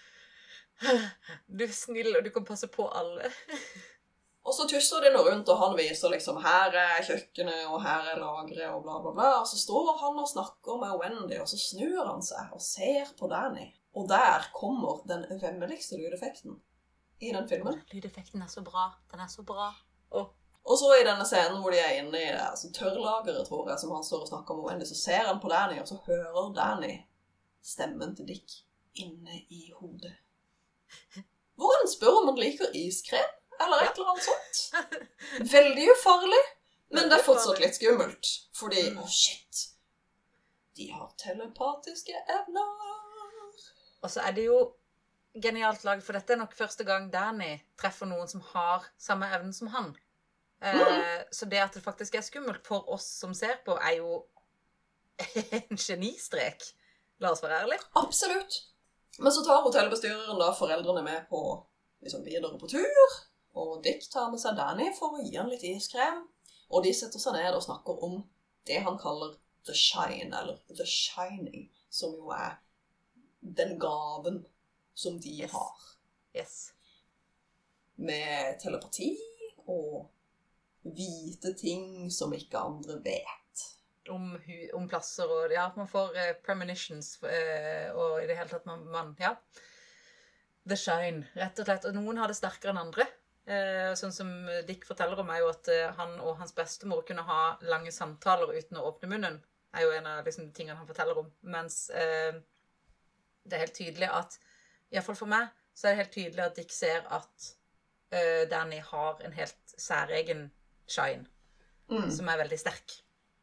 du er snill og du kan passe på alle. Og så tusser de nå rundt, og han viser liksom, her er kjøkkenet, og her er lagret, og bla bla bla. Og så står han og snakker med Wendy, og så snur han seg og ser på Danny. Og der kommer den vemmeligste lydeffekten i den filmen. Lydeffekten er så bra. Den er så bra. Og så i denne scenen hvor de er inne i det altså, tørrlageret, tror jeg, som han står og snakker om Wendy, så ser han på Danny, og så hører Danny stemmen til Dick inne i hodet. Hvor han spør om han liker iskrem, eller et eller annet sånt. Veldig ufarlig, men det er fortsatt litt skummelt. Fordi, shit, de har telepatiske evner. Og så er det jo genialt lag, for dette er nok første gang Danny treffer noen som har samme evnen som han. Så det at det faktisk er skummelt for oss som ser på, er jo en genistrek. La oss være ærlig. Absolutt. Men så tar hotellbestyreren da foreldrene med på liksom videre på tur, og Dick tar med seg Danny for å gi han litt iskrem, og de setter seg ned og snakker om det han kaller The Shine, eller The Shining, som jo er den gaven som de har. Yes. Med telepati og vite ting som ikke andre vet. Om plasser, og ja, man får premonitions, og i det hele tatt man ja. The Shine, rett og slett. Og noen har det sterkere enn andre. Sånn som Dick forteller om er jo at han og hans bestemor kunne ha lange samtaler uten å åpne munnen. Er jo en av liksom, tingene han forteller om. Mens det er helt tydelig at, i hvert fall for meg, så er det helt tydelig at Dick ser at Danny har en helt særegen shine, som er veldig sterk.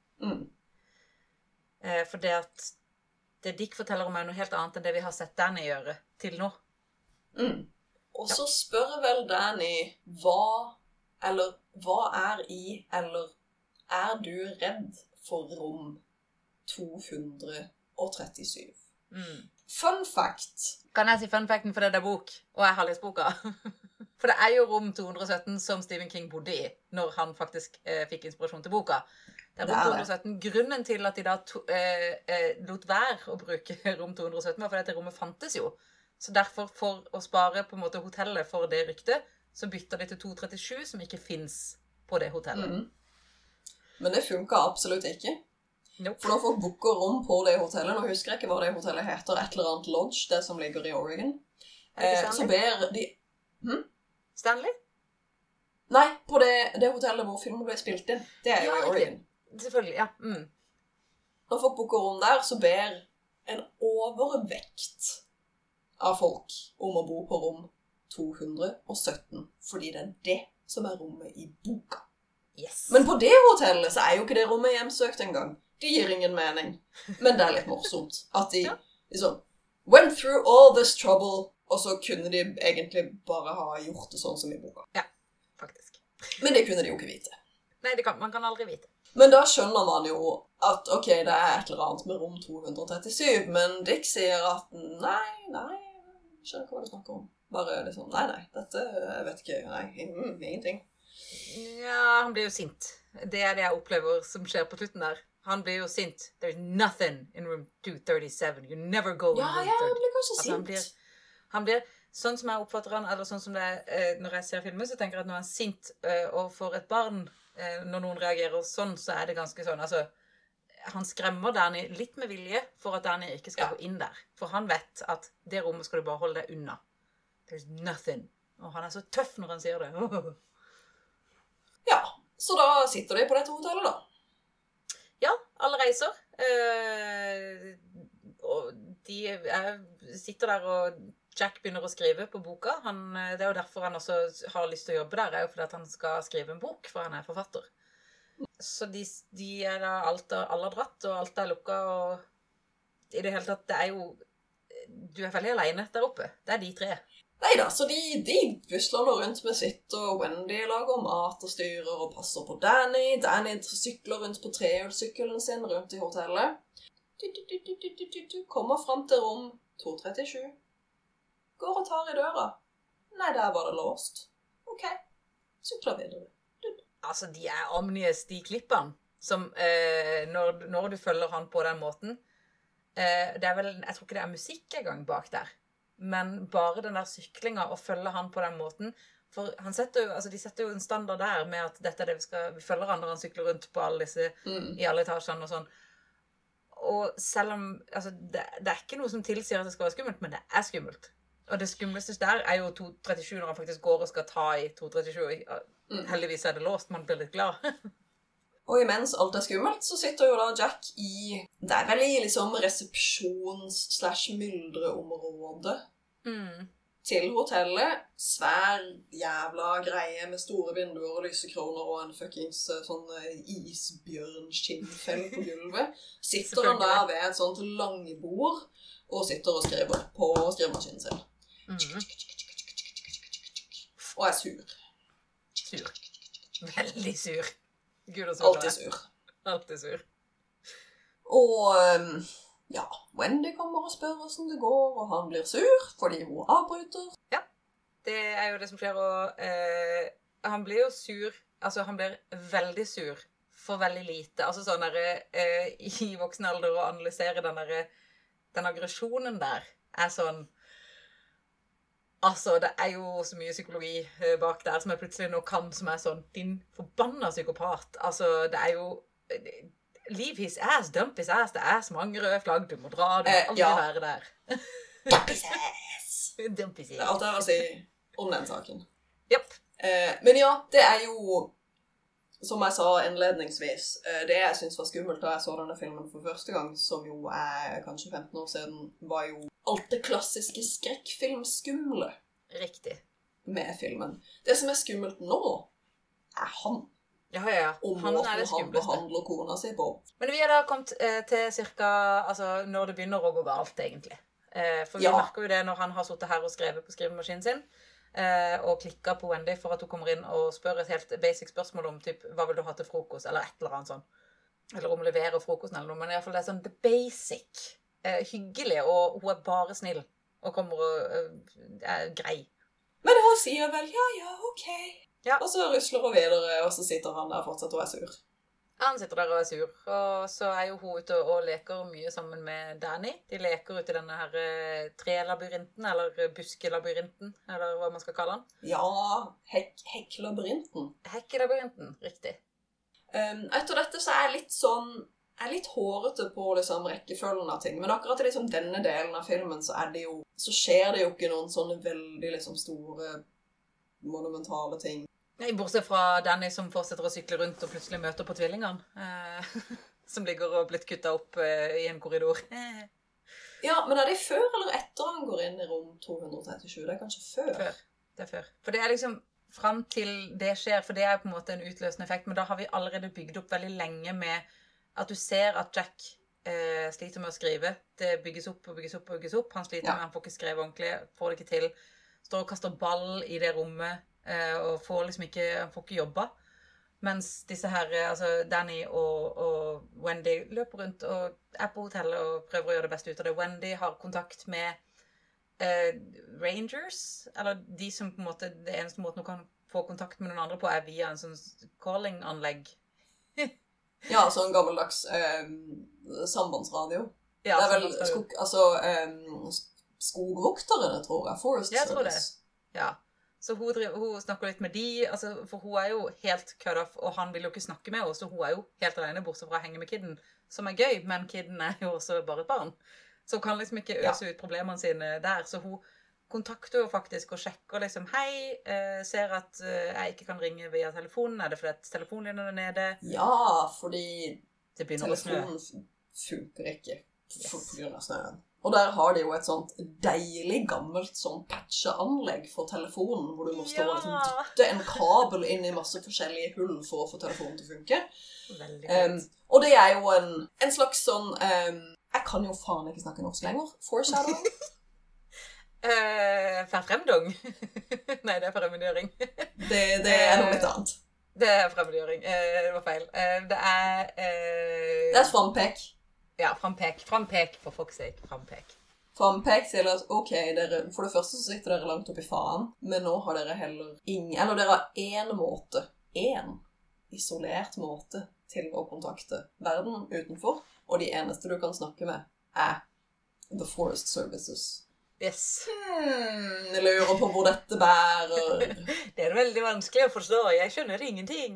For det at det Dick forteller om er noe helt annet enn det vi har sett Danny gjøre til nå. Og så spør vel Danny hva er eller er du redd for rom 237? Fun fact. Kan jeg si fun facten for det der bok, og jeg har lest boka? For det er jo rom 217 som Stephen King bodde i, når han faktisk fikk inspirasjon til boka. Det er rom 217. Grunnen til at de da lot være å bruke rom 217 var fordi at det rommet fantes jo. Så derfor, for å spare på en måte hotellet for det ryktet, så bytter de til 237, som ikke finnes på det hotellet. Men det funker absolutt ikke. Nope. For når folk booker rom på det hotellet, nå husker jeg ikke hva det hotellet heter, et eller annet lodge, det som ligger i Oregon, så ber de... Stanley? Nei, på det hotellet hvor filmen ble spilt inn. Det er jo i Oregon. Selvfølgelig, ja. Når folk booker rom der, så ber en overvekt av folk om å bo på rom 217, fordi det er det som er rommet i boka. Yes. Men på det hotellet så er jo ikke det rommet hjemsøkt engang. Det gir ingen mening. Men det er litt morsomt at de liksom went through all this trouble, og så kunne de egentlig bare ha gjort det sånn som i boka. Ja, faktisk. Men det kunne de jo ikke vite. Nei, man kan aldri vite. Men da skjønner man jo at ok, det er et eller annet med rom 237, men Dick sier at nei, skjønner ikke hva du snakker om. Bare liksom, nei, dette, jeg vet ikke, ingenting. Ja, han blir jo sint. Det er det jeg opplever som skjer på slutten der. Han blir jo sint. There's nothing in room 237. You never go in room 237. Ja, han blir kanskje sint. Han blir, sånn som jeg oppfatter han, eller sånn som det er når jeg ser filmen, så tenker jeg at når han er sint overfor et barn, når noen reagerer sånn, så er det ganske sånn, altså, han skremmer Danny litt med vilje for at Danny ikke skal gå inn der. For han vet at det rommet skal du bare holde deg unna. There's nothing. Og han er så tøff når han sier det. Ja, så da sitter de på dette hotellet da. Ja, alle reiser. Og de sitter der, og Jack begynner å skrive på boka. Det er jo derfor han også har lyst til å jobbe der, er jo fordi at han skal skrive en bok, for han er forfatter. Så de er da alle dratt, og alt er lukket, og i det hele tatt, det er jo, du er veldig alene der oppe. Det er de tre. Neida, så de busler nå rundt med sitt, og Wendy lager mat og styrer og passer på Danny. Danny sykler rundt på trehjulssykkelen sin rundt i hotellet. Kommer frem til rom 237. Går og tar i døra. Nei, der var det låst. Ok, sykler videre. Altså, de er omnies, de klippene, som når du følger han på den måten, det er vel, jeg tror ikke det er musikk en gang bak der, men bare den der syklingen og følge han på den måten, for han setter jo, altså de setter jo en standard der med at dette er det vi følger han når han sykler rundt på alle disse, i alle etasjene og sånn. Og selv om, altså det er ikke noe som tilsier at det skal være skummelt, men det er skummelt. Og det skumleste der er jo 237 når han faktisk går og skal ta i 237. Heldigvis er det låst, man blir litt glad. Og imens alt er skummelt, så sitter jo da Jack i... Det er vel i liksom resepsjons/myldreområdet til hotellet. Svær jævla greie med store vinduer og lysekroner og en fuckings sånn isbjørnskinnfell på gulvet. Sitter han der ved et sånt langbord og sitter og skriver på skrivemaskinen sin. Og er sur. Sur. Veldig sur. Gud og sur. Alltid sur. Alltid sur. Og ja, Wendy kommer og spør hvordan det går, og han blir sur fordi hun avbryter. Ja, det er jo det som skjer, og han blir jo sur, altså han blir veldig sur for veldig lite. Altså sånn der, i voksen alder å analysere den aggresjonen der, er sånn, altså, det er jo så mye psykologi bak der som jeg plutselig nå kan, som er sånn, din forbanna psykopat. Altså, det er jo... Leave his ass, dump his ass. Det er så mange røde flagg, du må dra, du må aldri være der. Dump his ass! Dump his ass. Det er alt jeg har å si om den saken. Yep. Men ja, det er jo, som jeg sa innledningsvis, det jeg synes var skummelt da jeg så denne filmen for første gang, som jo er kanskje 15 år siden, var jo alt det klassiske skrekkfilmskumle. Riktig. Med filmen. Det som er skummelt nå, er han. Ja. Og Han måten er det han skumleste. behandler kona si på. Men vi har da kommet til cirka, altså når det begynner å gå galt egentlig. For vi merker jo det når han har suttet her og skrevet på skrivemaskinen sin, og klikket på Wendy for at hun kommer inn og spør et helt basic spørsmål om typ, hva vil du ha til frokost, eller et eller annet sånn. Eller om å levere frokosten eller noe, men i hvert fall det er sånn the basic. Hyggelig, og hun er bare snill, og kommer og er grei. Men hun sier vel, ja, ok. Ja. Og så rusler hun videre, og så sitter han der fortsatt og er sur. Han sitter der og er sur, og så er jo hun ute og leker mye sammen med Danny. De leker ute i denne her trelabyrinten, eller buskelabyrinten, eller hva man skal kalle den. Ja, hekklabyrinten. Hekkelabyrinten, riktig. Etter dette så er jeg litt hårete på liksom rekkefølgen av ting, men akkurat i liksom denne delen av filmen så skjer det jo ikke noen sånne veldig liksom store monumentale ting. Nei, bortsett fra Danny som fortsetter å sykle rundt og plutselig møter på tvillingene, som ligger og blitt kuttet opp i en korridor. Ja, men er det før eller etter han går inn i rom 237? Det er kanskje før. Det er før. For det er liksom frem til det skjer, for det er på en måte en utløsende effekt, men da har vi allerede bygd opp veldig lenge med at du ser at Jack sliter med å skrive. Det bygges opp og bygges opp og bygges opp. Han sliter med, han får ikke skrevet ordentlig, får det ikke til. Står og kaster ball i det rommet, og får liksom ikke, han får ikke jobba. Mens disse her, altså Danny og Wendy løper rundt og er på hotellet og prøver å gjøre det beste ut av det. Wendy har kontakt med Rangers, eller de som på en måte, det eneste måten hun kan få kontakt med noen andre på er via en sånn calling-anlegg. Ja, sånn gammeldags sambandsradio. Ja, det er vel skogvokterne, tror jeg. Forest Service. Jeg tror det. Ja. Så hun snakker litt med de, altså, for hun er jo helt cut off, og han vil jo ikke snakke med henne, så hun er jo helt alene bortsett fra å henge med kidden, som er gøy, men kidden er jo også bare et barn. Så hun kan liksom ikke øse ut problemene sine der, så hun kontakter jo faktisk og sjekker liksom, hei, ser at jeg ikke kan ringe via telefonen, er det fordi at telefonlinjen er nede? Ja, fordi telefonen funker ikke på grunn av snøen. Og der har de jo et sånt deilig gammelt sånn patcheanlegg for telefonen, hvor du må stå og liksom dytte en kabel inn i masse forskjellige hull for å få telefonen til å funke. Og det er jo en slags sånn, jeg kan jo faen ikke snakke norsk lenger, foreshadowing. Fremdung? Nei, det er fremmedgjøring. Det er noe litt annet. Det er fremmedgjøring, det var feil. Det er frampek. Ja, frampek, for fuck's sake, frampek. Frampek til at, ok, dere, for det første så sitter dere langt opp i faen, men nå har dere heller eller dere har en isolert måte til å kontakte verden utenfor, og de eneste du kan snakke med er The Forest Services. Yes. Jeg lurer på hvor dette bærer. Det er veldig vanskelig å forstå, jeg skjønner ingenting.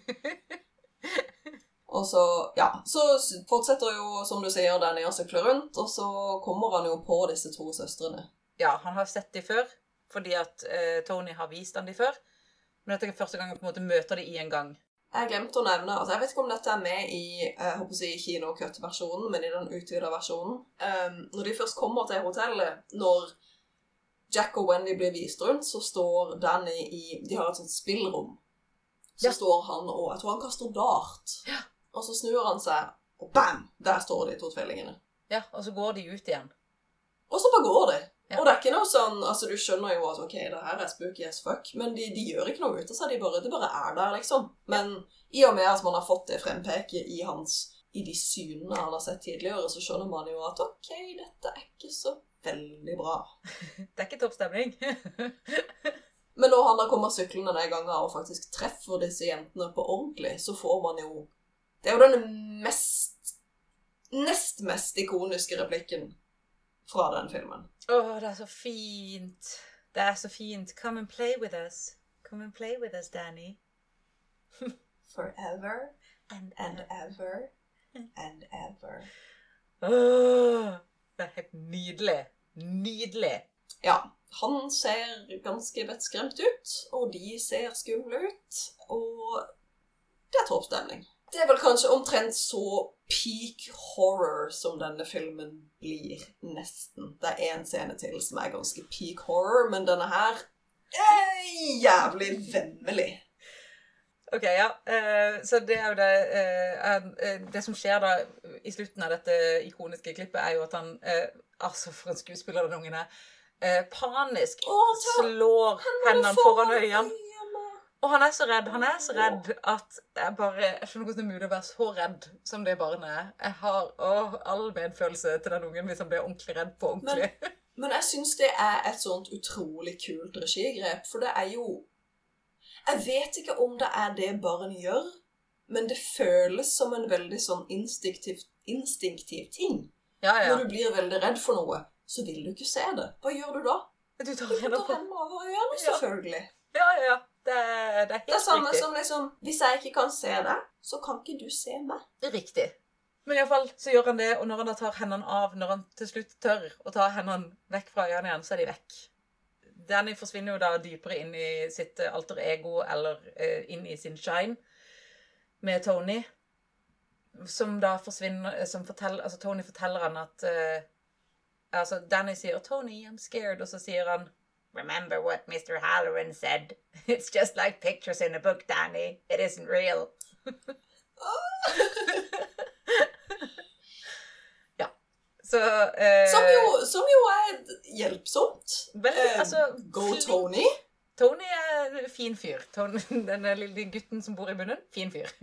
Og så, ja, så fortsetter jo, som du sier, Danny å sykle rundt, og så kommer han jo på disse to søstrene. Ja, han har sett de før, fordi at Tony har vist han de før. Men dette er første gang jeg på en måte møter det i en gang. Jeg glemte å nevne, altså jeg vet ikke om dette er med i, jeg håper å si kino-cut-versjonen, men i den utvidede versjonen. Når de først kommer til hotellet, når Jack og Wendy blir vist rundt, så står Danny de har et sånt spillrom. Så står han og, jeg tror han kaster dart. Ja. Og så snur han seg, og bam! Der står de to tvillingene. Ja, og så går de ut igjen. Og så bare går de. Ja. Og det er ikke noe sånn, altså du skjønner jo at ok, det her er spooky as fuck, men de gjør ikke noe ut av seg, det bare er der liksom. Men i og med at man har fått det frempeket i de synene han har sett tidligere, så skjønner man jo at ok, dette er ikke så veldig bra. Det er ikke toppstemning. Men når han da kommer syklende den gangen og faktisk treffer disse jentene på ordentlig, så får man jo, det er jo den nest mest ikoniske replikken fra den filmen. Det er så fint. Det er så fint. Come and play with us. Come and play with us, Danny. Forever and ever and ever. Det er helt nydelig. Nydelig. Ja, han ser ganske vettskremt ut, og de ser skumle ut, og det er toppstemning. Det er vel kanskje omtrent så peak horror som denne filmen blir, nesten. Det er en scene til som er ganske peak horror, men denne her er jævlig vemmelig. Ok, ja. Så det er jo det som skjer da i slutten av dette ikoniske klippet, er jo at han, altså for en skuespiller den ungen er, panisk slår hendene foran øynene. Og han er så redd at jeg skjønner hvordan det er mulig å være så redd som det barnet er. Jeg har all medfølelse til den ungen hvis han blir ordentlig redd på ordentlig. Men jeg synes det er et sånt utrolig kult regigrep, for det er jo, jeg vet ikke om det er det barn gjør, men det føles som en veldig sånn instinktiv ting. Ja. Når du blir veldig redd for noe, så vil du ikke se det. Hva gjør du da? Du tar hendene over øynene, selvfølgelig. Ja. Det er helt riktig. Det er samme som liksom, hvis jeg ikke kan se det, så kan ikke du se meg. Riktig. Men i hvert fall så gjør han det, og når han da tar hendene av, når han til slutt tør å ta hendene vekk fra øynene igjen, så er de vekk. Danny forsvinner jo da dypere inn i sitt alter ego, eller inn i sin shine, med Tony, som da forsvinner, altså Tony forteller han at, altså Danny sier, Tony, I'm scared, og så sier han, remember what Mr. Halloran said. It's just like pictures in a book, Danny. It isn't real. Ja. Så, som jo er hjelpsomt. Go Tony. Tony er fin fyr. Den lille gutten som bor i bunnen, fin fyr.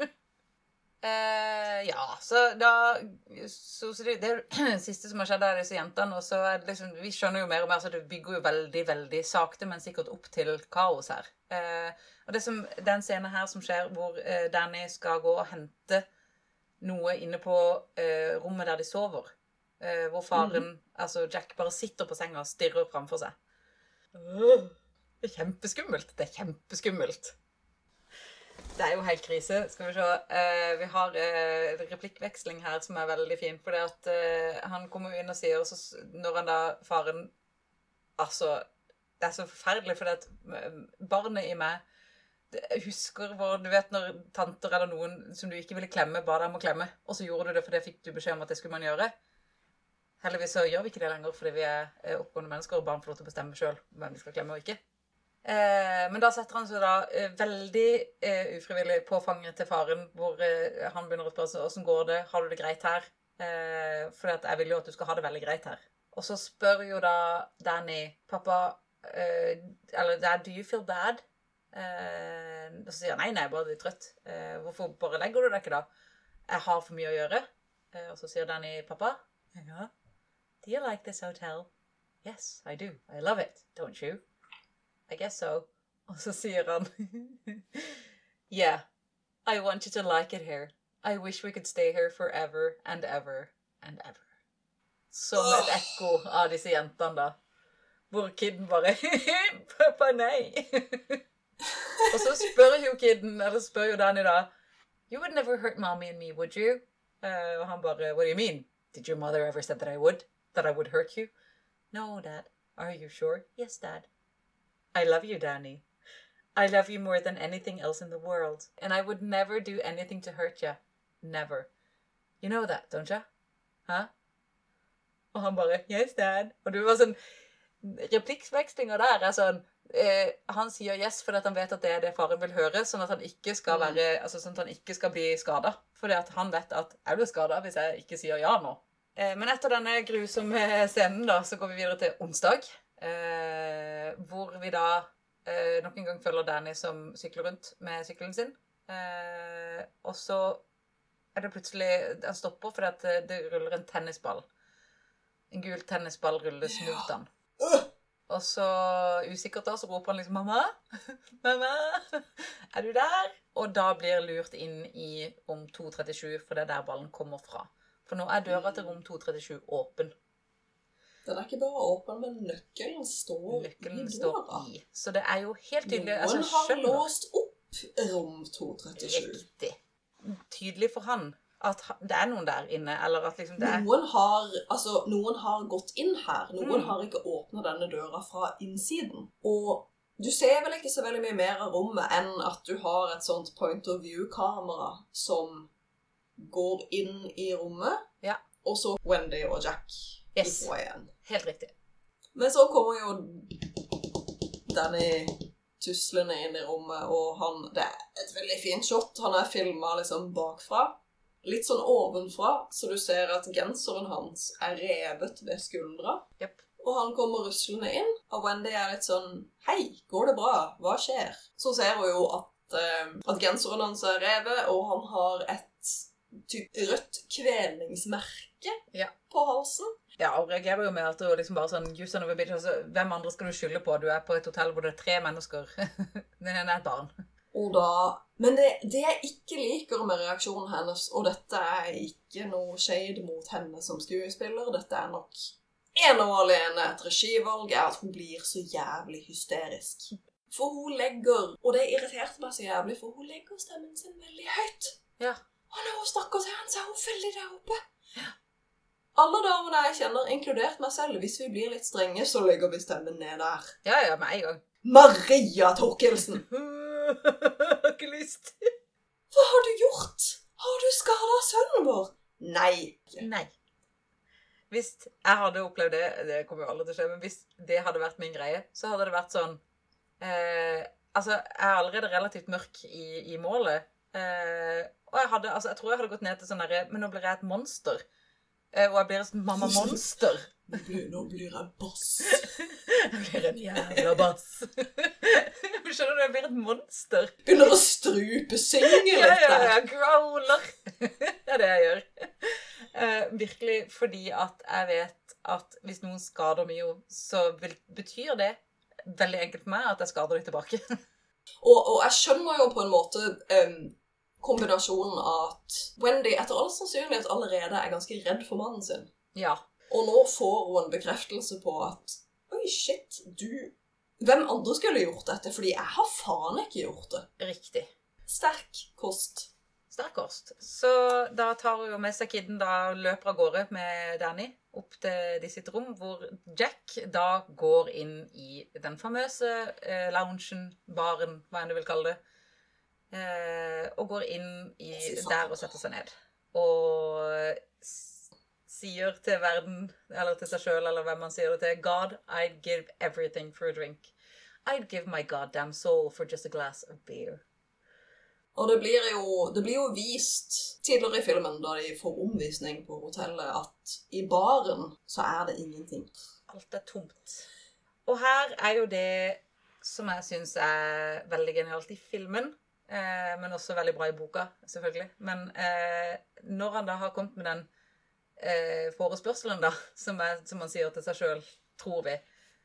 Ja, så det er det siste som har skjedd av disse jentene, og så er det liksom, vi skjønner jo mer og mer, så det bygger jo veldig, veldig sakte, men sikkert opp til kaos her. Og den scenen her som skjer, hvor Danny skal gå og hente noe inne på rommet der de sover, hvor faren, altså Jack, bare sitter på senga og stirrer framfor seg. Det er kjempeskummelt. Det er jo helt krise. Skal vi se. Vi har replikkveksling her som er veldig fin, fordi at han kommer inn og sier, og så, når han da, faren, altså, det er så forferdelig, fordi at barnet i meg husker hvor, du vet når tanter eller noen som du ikke ville klemme, ba deg om å klemme, og så gjorde du det fordi fikk du beskjed om at det skulle man gjøre. Heldigvis så gjør vi ikke det lenger, fordi vi er oppgående mennesker, og barn får lov til å bestemme selv hvem de skal klemme og ikke. Men da setter han så da veldig ufrivillig på fanget til faren, hvor han begynner å spørre, hvordan går det? Har du det greit her? For jeg vil jo at du skal ha det veldig greit her. Og så spør jo da Danny, pappa, eller Dad, do you feel bad? Og så sier han, nei, bare litt trøtt. Hvorfor bare legger du deg ikke da? Jeg har for mye å gjøre. Og så sier Danny, pappa, ja, do you like this hotel? Yes, I do. I love it, don't you? I guess so. Og så sier han, yeah, I want you to like it here. I wish we could stay here forever and ever and ever. Som et ekko av disse jentene da. Hvor kidden bare, pappa, nei. Og så spør jo kidden, eller spør jo Danny da, you would never hurt mommy and me, would you? Og han bare, what do you mean? Did your mother ever said that I would hurt you? No, Dad. Are you sure? Yes, Dad. I love you, Danny. I love you more than anything else in the world. And I would never do anything to hurt you. Never. You know that, don't you? Huh? Og han bare, yes, dad. Og du var sånn, replikkvekslinger der sånn, han sier yes fordi at han vet at det er det faren vil høre, sånn at han ikke skal være, altså sånn at han ikke skal bli skadet. Fordi at han vet at jeg blir skadet hvis jeg ikke sier ja nå. Men etter denne grusomme scenen da, så går vi videre til onsdag, hvor vi da nok en gang følger Danny som sykler rundt med sykkelen sin. Og så det plutselig, han stopper fordi at det ruller en tennisball. En gul tennisball rulles mot han. Og så usikkert da, så roper han liksom, mamma, mamma, du der? Og da blir lurt inn i rom 237, for det er der ballen kommer fra. For nå er døra til rom 237 åpen. Den er ikke bare åpen, men nøkkelen står i. Så det er jo helt tydelig. Noen har låst opp rom 237. Riktig. Tydelig for han at det er noen der inne, eller at liksom det er... Noen har gått inn her. Noen har ikke åpnet denne døra fra innsiden. Og du ser vel ikke så veldig mye mer av rommet enn at du har et sånt point of view-kamera som går inn i rommet, og så Wendy og Jack ifra igjen. Helt riktig. Men så kommer jo Danny tuslende inn i rommet, og det er et veldig fint shot. Han er filmet liksom bakfra. Litt sånn ovenfra, så du ser at genseren hans er revet ved skuldra. Yep. Og han kommer ruslende inn, og Wendy er litt sånn, hei, går det bra? Hva skjer? Så ser hun jo at genseren hans er revet, og han har et typ rødt kvelningsmerke på halsen. Ja, og reagerer jo med at du liksom bare sånn, hvem andre skal du skylde på? Du er på et hotell hvor det er 3 mennesker. Det er et barn. Men det jeg ikke liker med reaksjonen hennes, og dette er ikke noe shade mot henne som skuespiller, dette er nok en og alene et regivalg, er at hun blir så jævlig hysterisk. For hun legger, og det irriterte meg så jævlig, for hun legger stemmen sin veldig høyt. Ja. Og når hun snakker til henne, så er hun veldig der oppe. Ja. Alle damene jeg kjenner, inkludert meg selv, hvis vi blir litt strenge, så legger vi stemmen ned der. Ja, med en gang. Maria Torkelsen! Jeg har ikke lyst. Hva har du gjort? Har du skadet sønnen vår? Nei. Hvis jeg hadde opplevd det kommer jo aldri til å skje, men hvis det hadde vært min greie, så hadde det vært sånn, jeg er allerede relativt mørk i målet, og jeg tror jeg hadde gått ned til sånn der, men nå blir jeg et monster, og jeg blir et mamma-monster. Nå blir jeg bass. Jeg blir en jævla bass. Skjønner du, jeg blir et monster. Begynner å strupe, synger litt der. Ja, growler. Det er det jeg gjør. Virkelig fordi at jeg vet at hvis noen skader meg, så betyr det veldig enkelt for meg at jeg skader dem tilbake. Og jeg skjønner jo på en måte kombinasjonen av at Wendy etter all sannsynlighet allerede er ganske redd for mannen sin. Ja. Og nå får hun en bekreftelse på at oi, shit, hvem andre skulle gjort dette? Fordi jeg har faen ikke gjort det. Riktig. Sterk kost. Så da tar hun jo med seg kidden da og løper av gårde med Danny opp til de sitt rom, hvor Jack da går inn i den famøse loungen, baren, hva enn du vil kalle det, og går inn der og setter seg ned. Og sier til verden, eller til seg selv, eller hvem man sier det til, God, I'd give everything for a drink. I'd give my goddamn soul for just a glass of beer. Og det blir jo vist tidligere i filmen, da de får omvisning på hotellet, at i baren så er det ingenting. Alt er tomt. Og her er jo det som jeg synes er veldig genialt i filmen, men også veldig bra i boka, selvfølgelig. Men når han da har kommet med den forespørselen da, som man sier til seg selv, tror vi,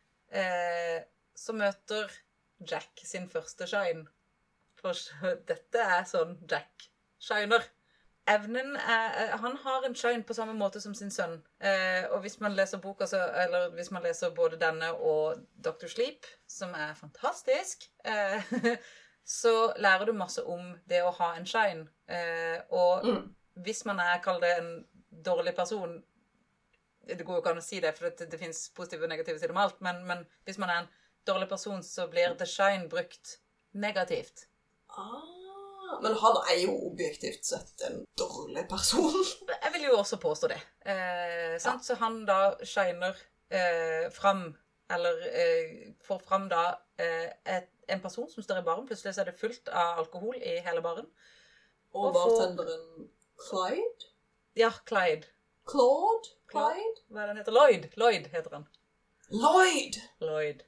så møter Jack sin første shine. For dette er sånn Jack shiner. Han har en shine på samme måte som sin sønn. Og hvis man leser boka, eller hvis man leser både denne og Dr. Sleep, som er fantastisk, så lærer du masse om det å ha en shine. Og hvis man kall det en dårlig person, det går jo ikke an å si det, for det finnes positive og negative sider om alt, men hvis man er en dårlig person, så blir the shine brukt negativt. Men han jo objektivt sett en dårlig person. Jeg vil jo også påstå det. Sant? Så han da shiner fram, eller får fram da en person som står i baren. Plutselig så er det fullt av alkohol i hele baren. Og bartenderen Clyde? Ja, Clyde. Claude? Clyde? Hva er den heter? Lloyd. Lloyd heter han. Lloyd!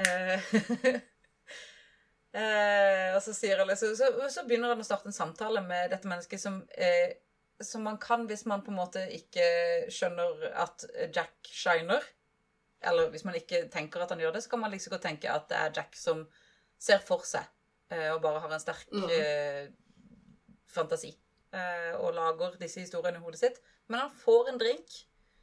Og så sier han så begynner han å starte en samtale med dette mennesket som man kan, hvis man på en måte ikke skjønner at Jack shiner, eller hvis man ikke tenker at han gjør det, så kan man liksom godt tenke at det er Jack som ser for seg og bare har en sterk fantasi og lager disse historiene i hodet sitt. Men han får en drink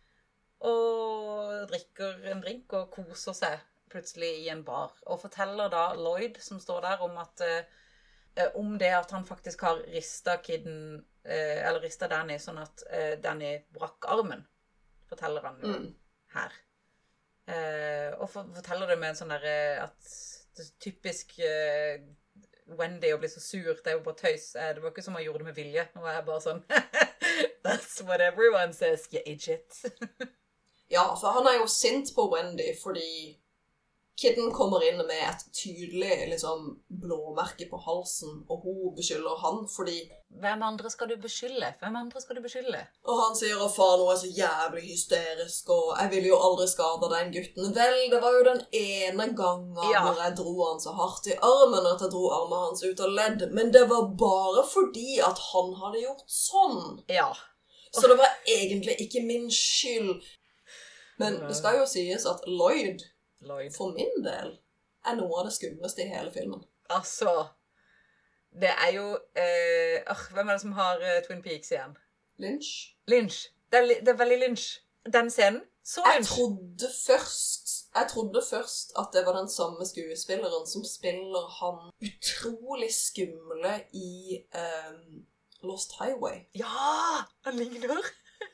og drikker en drink og koser seg plutselig i en bar, og forteller da Lloyd, som står der, om det at han faktisk har ristet eller ristet Danny, sånn at Danny brakk armen, forteller han jo her. Og forteller det med en sånn der, at det er typisk Wendy å bli så sur, det er jo bare tøys. Det var ikke som han gjorde det med vilje, nå er jeg bare sånn, that's what everyone says, you idiot. Ja, for han er jo sint på Wendy, fordi Kidden kommer inn med et tydelig liksom, blåmerke på halsen, og hun beskylder han fordi... Hvem andre skal du beskylde? Og han sier at faen, hun er så jævlig hysterisk, og jeg ville jo aldri skade den gutten. Vel, det var jo den ene gangen når jeg dro han så hardt i armen, at jeg dro armen hans ut av ledd, men det var bare fordi at han hadde gjort sånn. Ja. Så det var egentlig ikke min skyld. Men det skal jo sies at Lloyd. For min del er noe av det skumleste i hele filmen. Altså, det er jo... hvem er det som har Twin Peaks igjen? Lynch. Det er veldig Lynch. Den scenen, så Lynch. Jeg trodde først at det var den samme skuespilleren som spiller han utrolig skumle i Lost Highway. Ja, han ligner.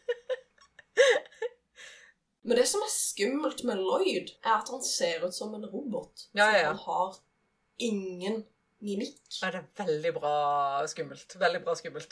Men det som er skummelt med Lloyd, er at han ser ut som en robot. Ja. Han har ingen mimikk. Ja, det er veldig bra skummelt. Veldig bra skummelt.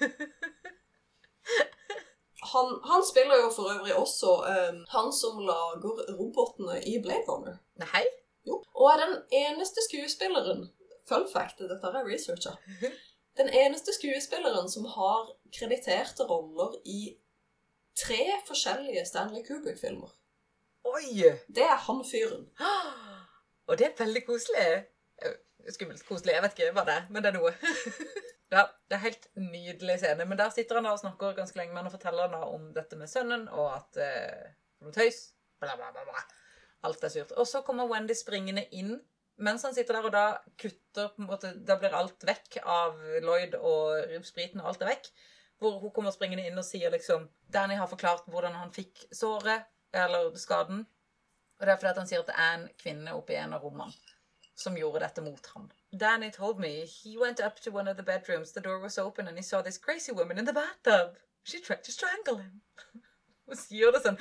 han spiller jo for øvrig også han som lager robotene i Blade Runner. Nei? Jo. Og er den eneste skuespilleren, fun fact, dette er researcher, den eneste skuespilleren som har krediterte roller i 3 forskjellige Stanley Kubrick-filmer. Oi! Det er han fyren. Og det er veldig koselig. Skummelt koselig, jeg vet ikke hva det er, men det er noe. Ja, det er helt nydelig scene. Men der sitter han da og snakker ganske lenge med han og forteller han da om dette med sønnen, og at noe tøys, bla bla bla bla. Alt er surt. Og så kommer Wendy springende inn, mens han sitter der og da kutter, på en måte, da blir alt vekk av Lloyd og spriten og alt er vekk. Hvor hun kommer springende inn og sier liksom, Danny har forklart hvordan han fikk såret, eller skaden, og det er fordi at han sier at det er en kvinne oppe i en av rommene som gjorde dette mot ham. Danny told me he went up to one of the bedrooms, the door was open and he saw this crazy woman in the bathtub. She tried to strangle him. Og sier det sånn.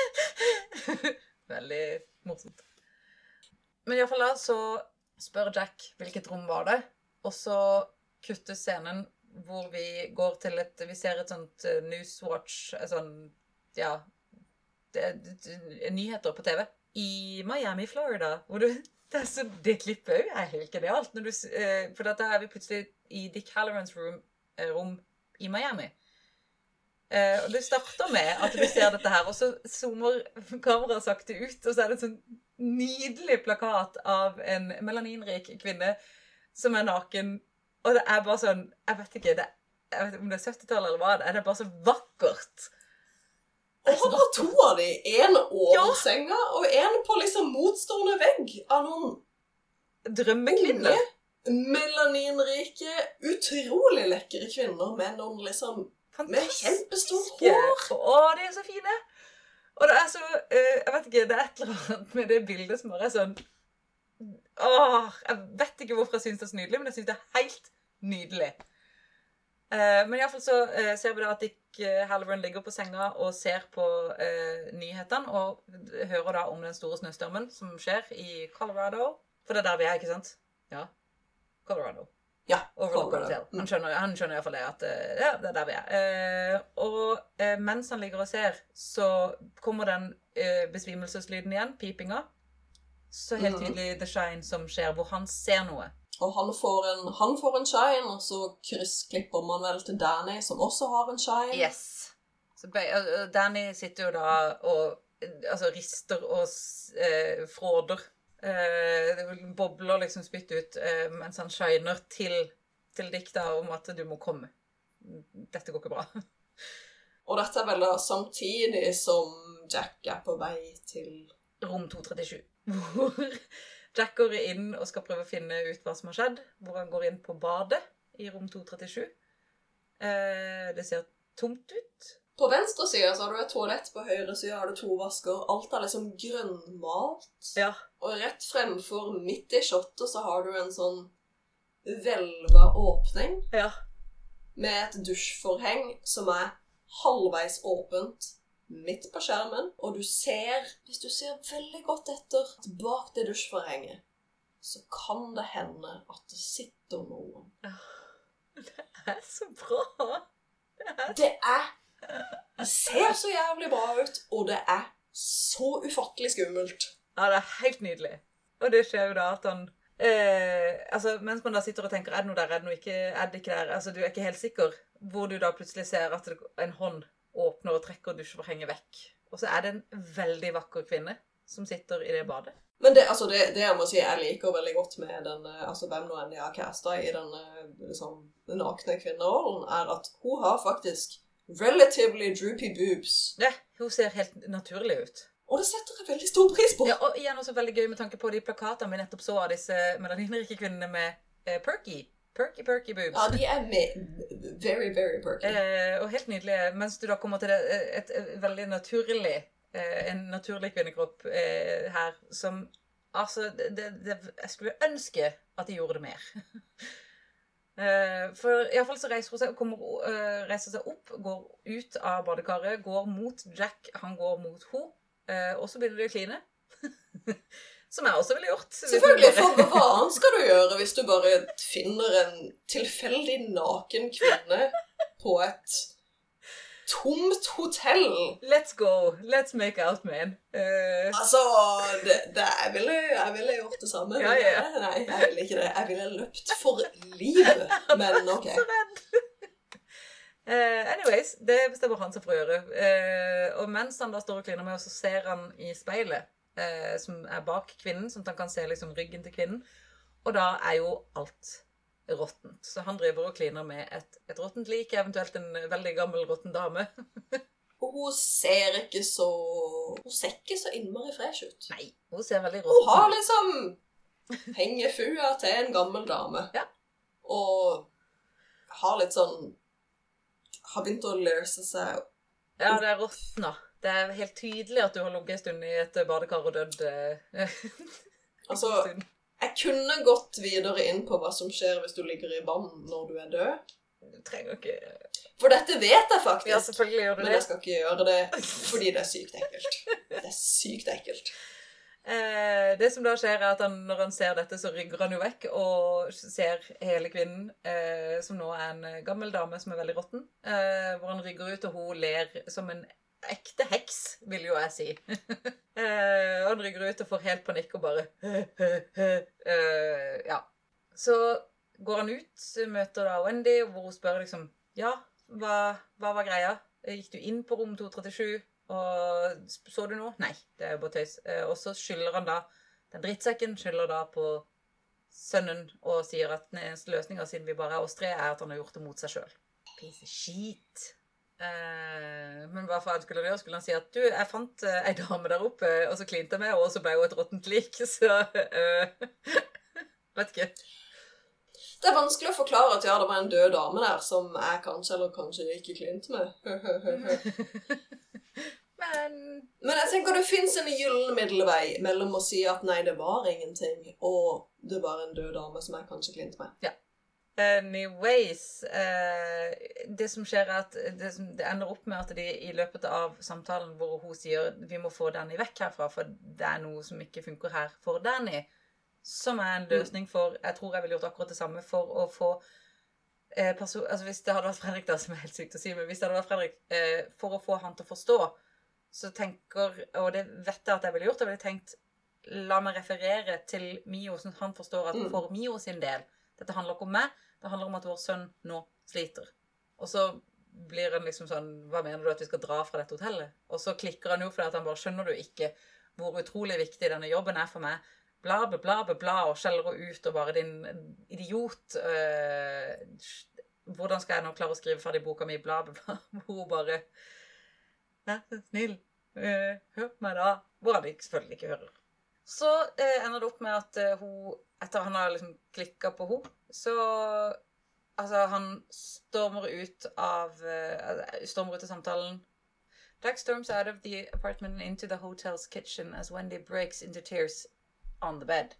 Veldig morsomt. Men i hvert fall da så spør Jack hvilket rom var det, og så kutter scenen hvor vi går til vi ser et sånt Newswatch, sånn, ja, nyheter på TV, i Miami, Florida, hvor det klippet er helt genialt, for da er vi plutselig i Dick Hallorans rom i Miami. Og det starter med at du ser dette her, og så zoomer kameraet sakte ut, og så er det en sånn nydelig plakat av en melaninrik kvinne som er naken. Og det er bare sånn, jeg vet ikke om det er 70-tallet eller hva det er bare så vakkert. Og han har 2 av de, en over senga, og en på liksom motstående vegg av noen drømmekvinner. Melaninrike, utrolig lekre kvinner med noen liksom, med kjempestort hår. De er så fine. Og det er så, jeg vet ikke, det er et eller annet med det bildet som bare er sånn, jeg vet ikke hvorfor jeg synes det er så nydelig, men jeg synes det er helt nydelig. Men i hvert fall så ser vi da at Dick Halloran ligger på senga og ser på nyhetene, og hører da om den store snøstormen som skjer i Colorado. For det er der vi er, ikke sant? Ja. Colorado. Ja, Overlook Colorado. Hotel. Han skjønner i hvert fall det, at ja, det er der vi er. Og mens han ligger og ser, så kommer den besvimelseslyden igjen, pipinga. Så helt tydelig The Shine som skjer, hvor han ser noe. Og han får en shine, og så kryssklipper man vel til Danny, som også har en shine. Yes. Så Danny sitter jo da og rister og fråder. Det bobler liksom spytt ut mens han shiner til dikta om at du må komme. Dette går ikke bra. Og dette er vel da samtidig som Jack er på vei til Rom 237. Hvor Jack går inn og skal prøve å finne ut hva som har skjedd. Hvor han går inn på badet i Rom 237. Det ser tomt ut. På venstre side så har du et toalett, på høyre side har du 2 vasker. Alt er liksom grønnmalt. Ja. Og rett fremfor midt i shotet så har du en sånn velva åpning. Ja. Med et dusjforheng som er halvveis åpent midt på skjermen. Og du ser, hvis du ser veldig godt etter, bak det dusjforhenget, så kan det hende at det sitter noen. Det er så bra. Det ser så jævlig bra ut, og det er så ufattelig skummelt. Ja, det er helt nydelig. Og det skjer jo da at han mens man da sitter og tenker, er det noe der, er det noe ikke, er det ikke der, du er ikke helt sikker, hvor du da plutselig ser at en hånd åpner og trekker dusjforhenget vekk. Og så er det en veldig vakker kvinne som sitter i det badet. Men det jeg må si jeg liker veldig godt med den, hvem nå enn jeg har castet i den liksom, nakne kvinnerollen, er at hun har faktisk relatively droopy boobs. Ja, hun ser helt naturlig ut. Og det setter jeg veldig stor pris på. Ja, og igjen også veldig gøy med tanke på de plakatene vi nettopp så av disse melaninrike kvinnene med perky boobs. Ja, de er very, very perky. Og helt nydelige, mens du da kommer til et veldig naturlig, en naturlig kvinnekropp her, som, jeg skulle ønske at de gjorde det mer. For i hvert fall så reiser hun seg, reiser seg opp, går ut av badekaret, går mot Jack, han går mot ho, og så begynner de å kline. Som jeg også ville gjort. Selvfølgelig, for hva annet skal du gjøre hvis du bare finner en tilfeldig naken kvinne på et tomt hotell? Let's go, let's make out, man. Jeg ville gjort det samme. Ja. Nei, jeg ville ikke det. Jeg ville løpt for livet, men ok. Så redd. Anyways, det bestemmer han seg for å gjøre. Og mens han da står og kliner med, så ser han i speilet, som er bak kvinnen, sånn at han kan se liksom ryggen til kvinnen. Og da er jo alt råttent. Så han driver og kliner med et råttent lik, eventuelt en veldig gammel råtten dame. Og hun ser ikke så innmari fresh ut. Nei, hun ser veldig råtten. Hun har liksom hengefua til en gammel dame. Ja. Og har litt sånn, har begynt å løse seg. Ja, det er råttna. Det er helt tydelig at du har ligget en stund i et badekar og dødd. Jeg kunne gått videre inn på hva som skjer hvis du ligger i vann når du er død. Du trenger ikke... For dette vet jeg faktisk. Ja, selvfølgelig gjør du det. Men jeg skal ikke gjøre det fordi det er sykt ekkelt. Det er sykt ekkelt. Det som da skjer er at når han ser dette, så rygger han jo vekk og ser hele kvinnen, som nå er en gammel dame som er veldig råtten, hvor han rygger ut, og hun ler som en ekte heks, vil jo jeg si. Han rygger ut og får helt panikk og bare ja. Så går han ut, møter da Wendy, hvor hun spør liksom, ja, hva var greia? Gikk du inn på rom 237? Og så du noe? Nei, det er jo bare tøys. Og så skylder han da, den drittsekken skylder da på sønnen og sier at den eneste løsningen siden vi bare er oss tre er at han har gjort det mot seg selv. Piece of shit. Men hva faen skulle han gjøre? Skulle han si at du, jeg fant en dame der oppe, og så klinte jeg med, og så ble hun et råttent lik, så vet ikke. Det er vanskelig å forklare at ja, det var en død dame der som jeg kanskje eller kanskje ikke klinte med. Men jeg tenker det finnes en gyllen middelvei mellom å si at nei, det var ingenting, og det var en død dame som jeg kanskje klinte med. Ja. Anyways, det som skjer er at det ender opp med at de i løpet av samtalen hvor hun sier vi må få Danny vekk herfra, for det er noe som ikke funker her for Danny, som en løsning for, jeg tror jeg ville gjort akkurat det samme for å få altså hvis det hadde vært Fredrik da, som er helt sykt å si, men hvis det hadde vært Fredrik, for å få han til å forstå, så tenker, og det vet jeg at jeg ville gjort, jeg ville tenkt, la meg referere til Mio, sånn at han forstår at for Mio sin del, dette handler ikke om meg, det handler om at vår sønn nå sliter. Og så blir han liksom sånn, hva mener du at vi skal dra fra dette hotellet? Og så klikker han jo fordi at han bare skjønner du ikke hvor utrolig viktig denne jobben er for meg, bla, bla, bla, bla, bla, og skjeller ut, og bare din idiot, hvordan skal jeg nå klare å skrive ferdig boka mi, bla, bla, bla, hvor hun bare, snill, hør meg da, hvor han selvfølgelig ikke hører. Så ender det opp med at hun, etter han har liksom klikket på hun, så, altså han stormer ut av samtalen. Jack storms out of the apartment and into the hotel's kitchen as Wendy breaks into tears on the bed.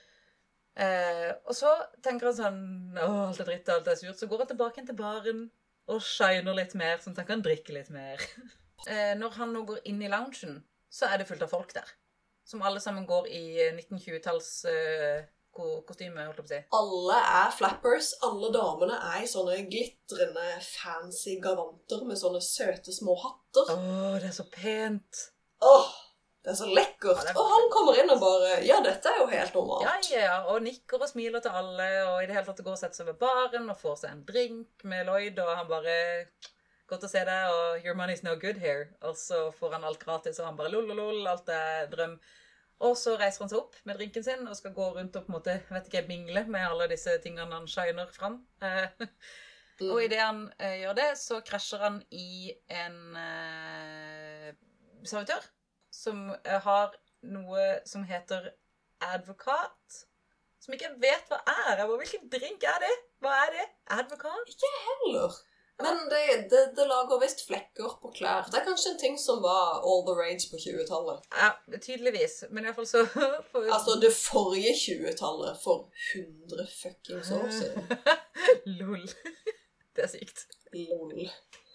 Og så tenker han sånn, alt er dritt, alt er surt, så går han tilbake til baren og shiner litt mer, sånn at han kan drikke litt mer. Når han nå går inn i loungen, så er det fullt av folk der, som alle sammen går i 1920-talls kostyme, holdt jeg på å si. Alle er flappers, alle damene er i sånne glitrende, fancy gavanter med sånne søte små hatter. Det er så pent. Det er så lekkert. Og han kommer inn og bare, ja, dette er jo helt normalt. Ja, og nikker og smiler til alle, og i det hele tatt går og setter seg ved baren, og får seg en drink med Lloyd, og han bare, godt å se deg, og your money's no good here. Og så får han alt gratis, og han bare lololol, alt er drøm. Og så reiser han seg opp med drinken sin, og skal gå rundt og på en måte, vet ikke, mingle med alle disse tingene han shiner fram. Og i det han gjør det, så krasjer han i en servitør, som har noe som heter advokat, som ikke vet hva er. Jeg bare, hvilken drink er det? Hva er det? Advokat? Ikke heller. Men det lager visst flekker på klær. Det er kanskje en ting som var all the rage på 20-tallet. Ja, tydeligvis. Men i hvert fall så... Altså, det forrige 20-tallet for 100 fuckings år siden. Lol. Det er sykt. Lol.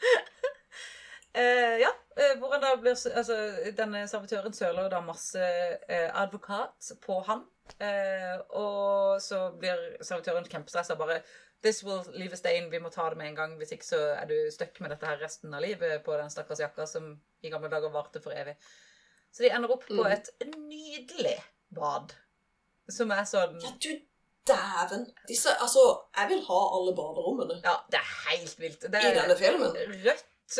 Hvor han da blir... Altså, denne servitøren søler da masse advokat på han. Og så blir servitøren kjempestresset bare... This will leave a stain, vi må ta det med en gang, hvis ikke så er du støkk med dette her resten av livet på den stakkars jakka som i gamle dager varte for evig. Så de ender opp på et nydelig bad, som er sånn... Ja, du dæven! Altså, jeg vil ha alle baderommene. Ja, det er helt vilt. Det er, i denne filmen. Rødt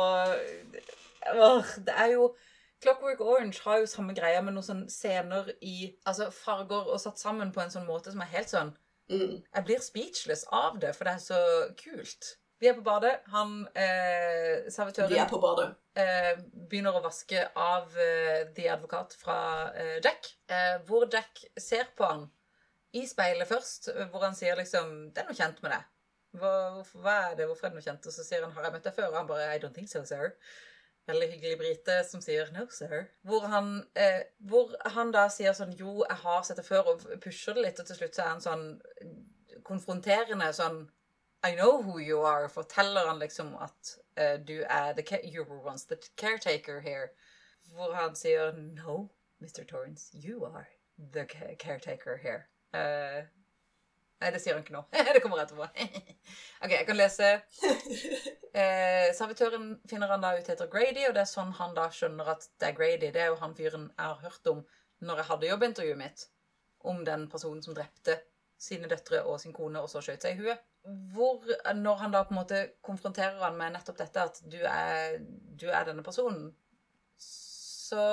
og... det er jo... Clockwork Orange har jo samme greie med noen sånne scener i altså farger og satt sammen på en sånn måte som er helt sånn... Jeg blir speechless av det, for det er så kult. Vi er på badet. Servitøren... Vi er på badet. Begynner å vaske av The Advokat fra Jack. Hvor Jack ser på han i speilet først, hvor han sier liksom, det er noe kjent med det. Hva er det? Hvorfor er det noe kjent? Og så sier han, har jeg møtt deg før? Og han bare, I don't think so, sir. Veldig hyggelig brite som sier, no, sir. Hvor han da sier sånn, jo, jeg har sett det før, og pusher det litt, og til slutt så er han sånn konfronterende, sånn, I know who you are, forteller han liksom at du er, you were once the caretaker here. Hvor han sier, no, Mr. Torrance, you are the caretaker here. Nei, det sier han ikke nå. Det kommer etterpå. Ok, jeg kan lese. Servitøren finner han da ut heter Grady, og det er sånn han da skjønner at det er Grady. Det er jo han fyren jeg har hørt om når jeg hadde jobbintervjuet mitt, om den personen som drepte sine døtre og sin kone, og så skjøt seg i huet. Når han da på en måte konfronterer han med nettopp dette, at du er denne personen, så...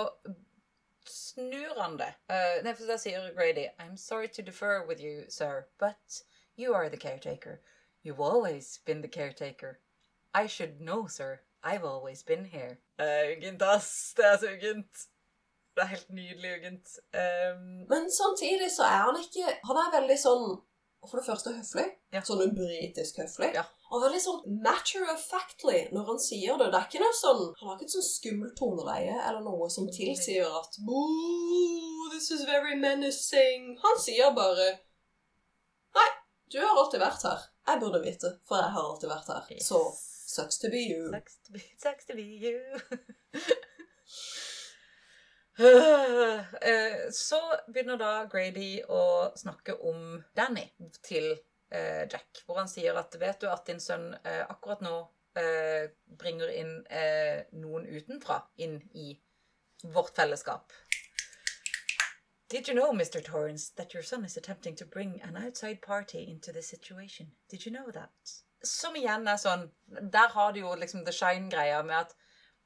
snur han det. Nei, for da sier Grady, I'm sorry to defer with you, sir, but you are the caretaker. You've always been the caretaker. I should know, sir. I've always been here. Ugent, ass. Det er så ugent. Det er helt nydelig ugent. Men samtidig så er han ikke... Han er veldig sånn, for det første høflig, sånn britisk høflig, og veldig sånn matter-of-factly når han sier det. Det er ikke noe sånn, han har ikke et sånn skummelt toneleie eller noe som tilsier at this is very menacing. Han sier bare, nei, du har alltid vært her. Jeg burde vite, for jeg har alltid vært her. Så, sucks to be you. Sucks to be you. Så begynner da Grady å snakke om Danny til Jack, hvor han sier at vet du at din sønn akkurat nå bringer inn noen utenfra inn i vårt fellesskap. Did you know, Mr. Torrance, that your son is attempting to bring an outside party into this situation? Did you know that? Som igjen sånn, der har du jo liksom The Shine-greia med at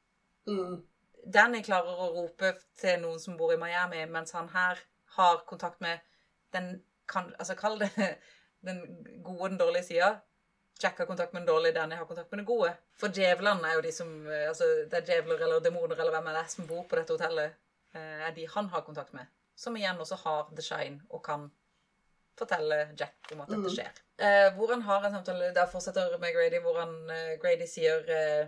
Danny klarer å rope til noen som bor i Miami, mens han her har kontakt med den, kall det den gode og den dårlige siden. Jack har kontakt med den dårlige, Danny har kontakt med den gode. For djevlene jo de som, det djevler eller demoner eller hvem det som bor på dette hotellet, de han har kontakt med. Som igjen også har The Shine og kan fortelle Jack om at dette skjer. Hvor han har en samtale, der fortsetter med Grady, hvor Grady sier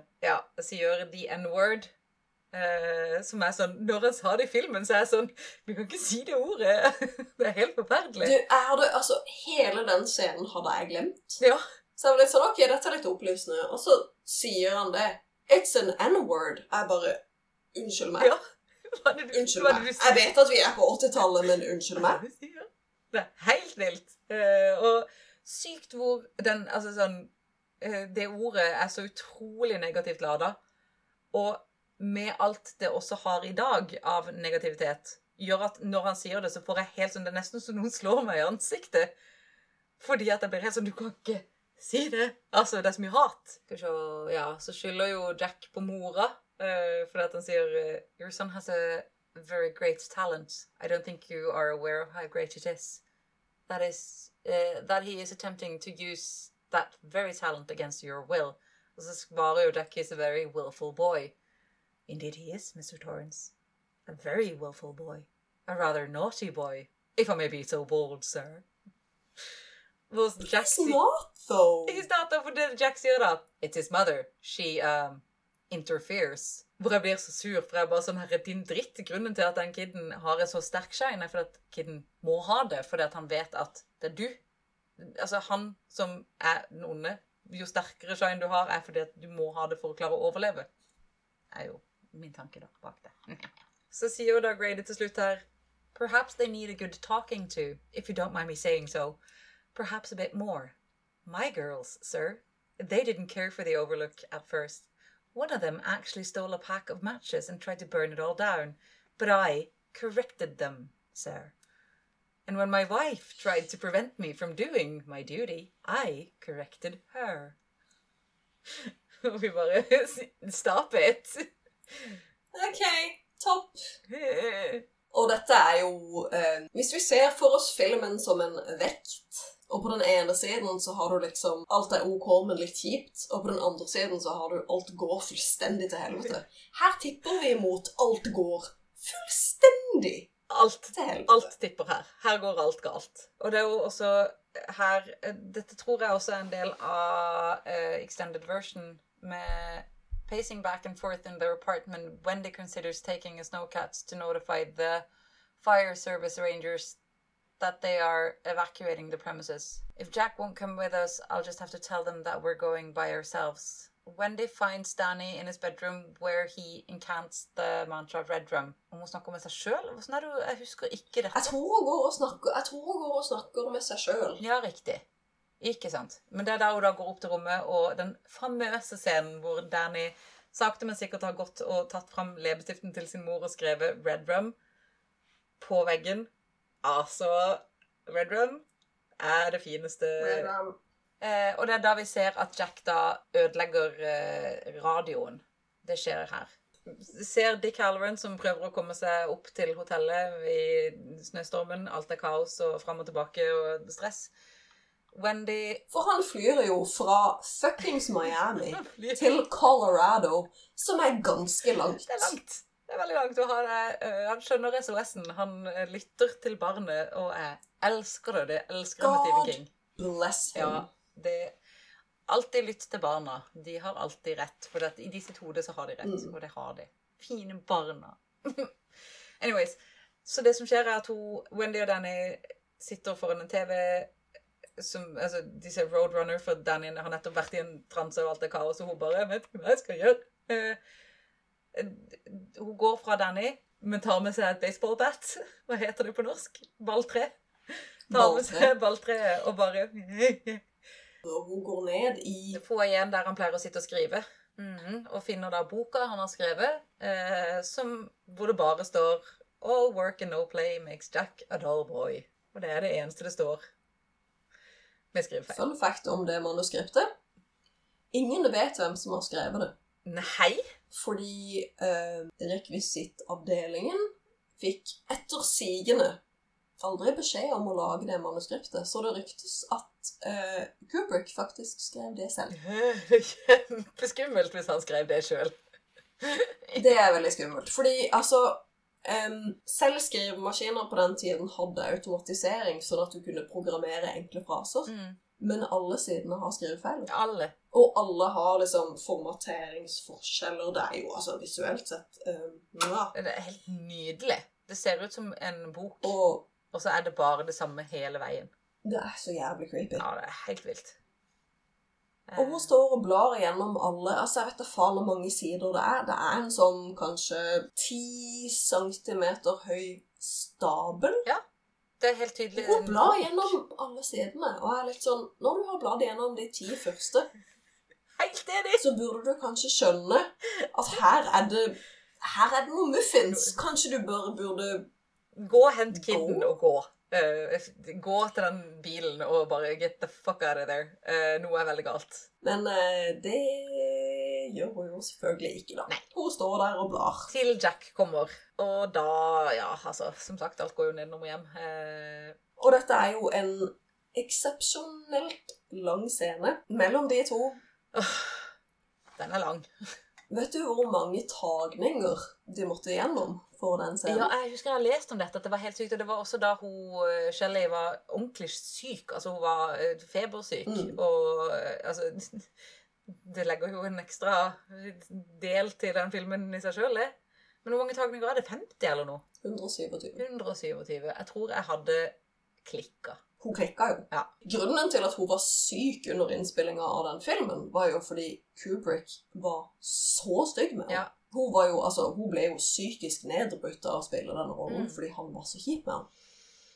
the N-word, som sånn, når han sa det i filmen, så sånn, vi kan ikke si det ordet. Det helt forferdelig. Altså, hele den scenen hadde jeg glemt. Ja. Så jeg var litt sånn, ok, dette litt opplysende. Og så sier han det. It's an N-word. Jeg bare, unnskyld meg. Ja. Unnskyld meg. Jeg vet at vi på 80-tallet, men unnskyld meg. Det helt vilt. Og sykt hvor den, det ordet så utrolig negativt ladet. Og med alt det også har i dag av negativitet, gjør at når han sier det, så får jeg helt sånn, det nesten som noen slår meg i ansiktet. Fordi at jeg blir helt sånn, du kan ikke si det. Altså, det så mye hat. Så skylder jo Jack på mora, fordi at han sier, your son has a very great talent. I don't think you are aware of how great it is. That he is attempting to use that very talent against your will. Og så svarer jo Jack, he's a very willful boy. Indeed he is, Mr. Torrance. A very willful boy. A rather naughty boy, if I may be so bold, sir. He's not, though. He's not, though, for Jack sier da. It's his mother. She, interferes. Hvor jeg blir så sur, for jeg bare sånn, her din dritt. Grunnen til at den kidden har en så sterk shine, for at kidden må ha det, fordi at han vet at det du. Altså, han som den onde, jo sterkere shine du har, fordi at du må ha det for å klare å overleve. Jo min tanke da bak det. Så sier jo da Grady til slutt her, perhaps they need a good talking to, if you don't mind me saying so. Perhaps a bit more. My girls, sir, they didn't care for the overlook at first. One of them actually stole a pack of matches and tried to burn it all down, but I corrected them, sir. And when my wife tried to prevent me from doing my duty, I corrected her. Og vi bare, stop it. Ok, topp. Og dette jo, hvis vi ser for oss filmen som en vekt, og på den ene siden så har du liksom alt ok, men litt kjipt, og på den andre siden så har du alt går fullstendig til helvete. Her tipper vi mot alt går fullstendig til helvete. Alt tipper her. Her går alt galt. Og det jo også her, dette tror jeg også en del av extended version med pacing back and forth in their apartment. Wendy considers taking a snowcat to notify the fire service rangers that they are evacuating the premises. If Jack won't come with us, I'll just have to tell them that we're going by ourselves. Wendy finds Danny in his bedroom where he incants the mantra of Red Drum. Og hun snakker med seg selv? Hvordan du? Jeg husker ikke dette. Jeg tror hun går og snakker med seg selv. Ja, riktig. Ikke sant? Men det da hun da går opp til rommet, og den famøse scenen hvor Danny sakte men sikkert har gått og tatt frem leppestiften til sin mor og skrevet Red Rum på veggen. Altså, Red Rum det fineste. Red Rum. Og det da vi ser at Jack da ødelegger radioen. Det skjer her. Vi ser Dick Halloran som prøver å komme seg opp til hotellet i snøstormen. Alt kaos og frem og tilbake og stress. Wendy... For han flyr jo fra fuckings Miami til Colorado, som ganske langt. Det langt. Det veldig langt. Og han skjønner SOS-en. Han lytter til barnet, og jeg elsker det. Det elsker jeg med Stephen King. God bless him. Ja, alltid lytt til barna. De har alltid rett. For i de sitt hode så har de rett, og det har de. Fine barna. Anyways, så det som skjer at Wendy og Danny sitter foran en TV... de ser Roadrunner, for Danny har nettopp vært i en transe og alt kaos, og hun bare, jeg vet ikke hva jeg skal gjøre. Hun går fra Danny, men tar med seg et baseballbat. Hva heter det på norsk? Balltre. Tar med seg balltre og bare... Og hun går ned i... Får igjen der han pleier å sitte og skrive. Og finner da boka han har skrevet, hvor det bare står «All work and no play makes Jack a dull boy». Og det er det eneste det står med skrivefeil. Fun fact om det manuskriptet. Ingen vet hvem som har skrevet det. Nei? Fordi rekvisittavdelingen fikk ettersigende aldri beskjed om å lage det manuskriptet, så det ryktes at Kubrick faktisk skrev det selv. Kjempeskummelt hvis han skrev det selv. Det er veldig skummelt, fordi altså selv skrivemaskiner på den tiden hadde automatisering, sånn at du kunne programmere enkle fraser, men alle sidene har skrivefeil. Alle. Og alle har liksom formateringsforskjeller, det er jo altså visuelt sett. Det er helt nydelig. Det ser ut som en bok. Og så er det bare det samme hele veien. Det er så jævlig creepy. Ja, det er helt vilt. Og hun står og blar igjennom alle, altså jeg vet da faen hvor mange sider det er. Det er en sånn kanskje 10 centimeter høy stabel. Ja, det er helt tydelig. Hun blar gjennom alle sidene, og er litt sånn, når du har bladet gjennom de 10 første, helt enig, så burde du kanskje skjønne at her er det noe muffins. Kanskje du bare burde... Gå og hent kidden og gå. Gå til den bilen og bare get the fuck out of there. Noe er veldig galt. Men det gjør hun jo selvfølgelig ikke da. Nei. Hun står der og blar. Til Jack kommer. Og da, ja, altså, som sagt, alt går jo nedenom og hjem. Og dette er jo en eksepsjonelt lang scene mellom de to. Den er lang. Vet du hvor mange tagninger de måtte igjennom for den scenen? Ja, jeg husker jeg har lest om dette, at det var helt sykt, og det var også da Shelley var ordentlig syk, altså hun var febersyk, og altså, det legger jo en ekstra del til den filmen i seg selv, det. Men hvor mange tagninger er det? 50 eller noe? 127. 127. Jeg tror jeg hadde klikket. Hun klikket jo. Ja. Grunnen til at hun var syk under innspillingen av den filmen var jo fordi Kubrick var så stygg med henne. Ja. Hun ble jo psykisk nedbrutt av å spille denne rollen, fordi han var så kjip med henne.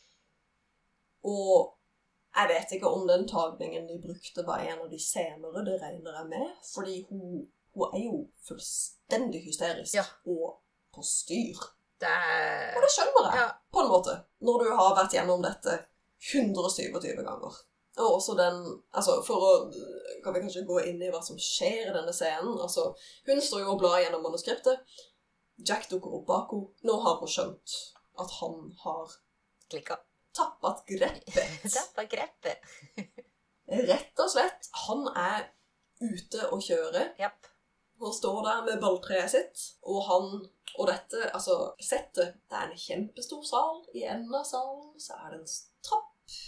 Og jeg vet ikke om den tagningen de brukte var en av de senere, det regner jeg med, fordi hun er jo fullstendig hysterisk og på styr. Og det skjønner jeg, på en måte, når du har vært gjennom dette 127 ganger. Og også den, altså kan vi kanskje gå inn i hva som skjer i denne scenen. Altså, hun står jo og blar gjennom manuskriptet. Jack dukker opp bak henne. Nå har hun skjønt at han har klikket. Tappet greppet. Tappet greppet. Rett og slett, han er ute å kjøre. Japp. Hun står der med balltreet sitt, og dette, altså settet, det er en kjempestor sal. I enden av salen så er det en trapp.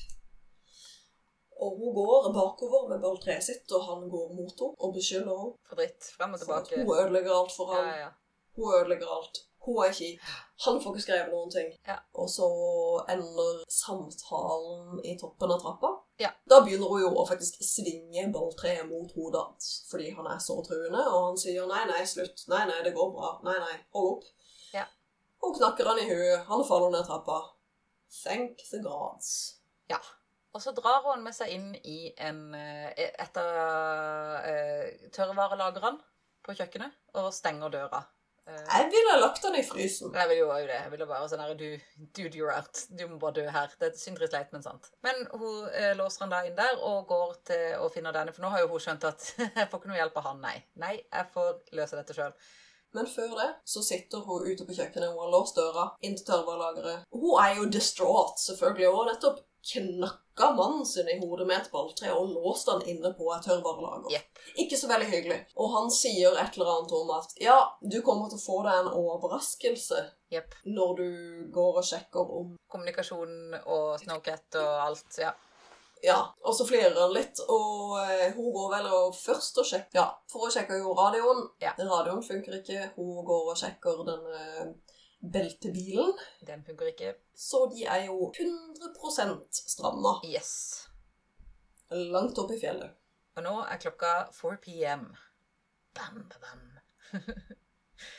Og hun går bakover med balltreet sitt, og han går mot henne og beskylder henne. For dritt, frem og tilbake. Hun ødelegger alt for ham. Ja. Hun ødelegger alt. Hun er kjip. Han får ikke skrevet noen ting. Ja. Og så ender samtalen i toppen av trappa. Ja. Da begynner hun jo å faktisk svinge balltreet mot hodet hans, fordi han er så truende, og han sier nei, slutt. Nei, det går bra. Nei, hold opp. Ja. Hun knakker han i huet. Han faller ned trappa. Thank the gods. Ja. Og så drar hun med seg inn i et av tørrvarelagerne på kjøkkenet, og stenger døra. Jeg ville ha lagt den i frysen. Jeg ville jo det. Jeg ville bare sånn her, dude, you're out. Du må bare dø her. Det er syndrig sleit, men sant. Men hun låser han da inn der, og går til å finne denne, for nå har jo hun skjønt at jeg får ikke noe hjelp av han, nei, jeg får løse dette selv. Men før det, så sitter hun ute på kjøkkenet, hun har låst døra inn til tørrvarelageret. Hun er jo distraught, selvfølgelig, og nettopp knakka mannen sin i hodet med et balltre og låste han inne på et tørrvarelager. Yep. Ikke så veldig hyggelig. Og han sier et eller annet om at ja, du kommer til å få deg en overraskelse når du går og sjekker om kommunikasjon og Snowcat og alt, ja. Ja, og så flirer han litt, og hun går vel først og sjekker, for å sjekke jo radioen. Ja. Radioen funker ikke, hun går og sjekker den beltebilen. Den funker ikke. Så de er jo 100% stramma. Yes. Langt opp i fjellet. Og nå er klokka 4 p.m. Bam, bam, bam.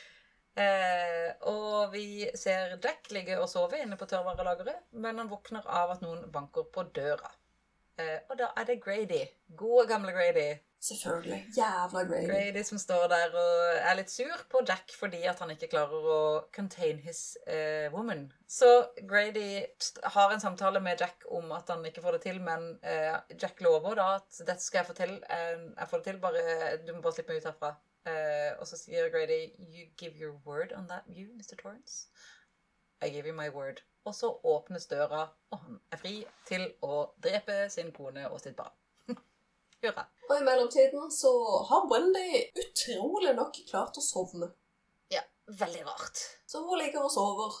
Og vi ser Jack ligge og sove inne på tørrvarelageret, men han våkner av at noen banker på døra. Og da er det Grady. Gode gamle Grady. Selvfølgelig. Jævla Grady. Grady som står der og er litt sur på Jack fordi at han ikke klarer å contain his woman. Så Grady har en samtale med Jack om at han ikke får det til, men Jack lover da at dette skal jeg få til. Jeg får det til, du må bare slippe meg ut herfra. Og så sier Grady, you give your word on that view, Mr. Torrance? I give you my word. Og så åpnes døra, og han er fri til å drepe sin kone og sitt barn. Hurra. Og i mellomtiden så har Wendy utrolig nok klart å sovne. Ja, veldig rart. Så hun ligger og sover.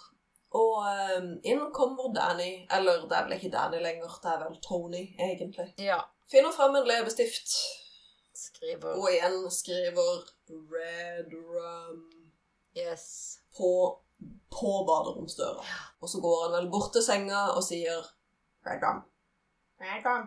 Og inn kommer Danny, eller det er vel ikke Danny lenger, det er vel Tony egentlig. Ja. Finner frem en leppestift. Skriver. Og igjen skriver Red Rum. Yes. På baderomsdøra. Og så går han vel bort til senga og sier Red Rum. Red Rum.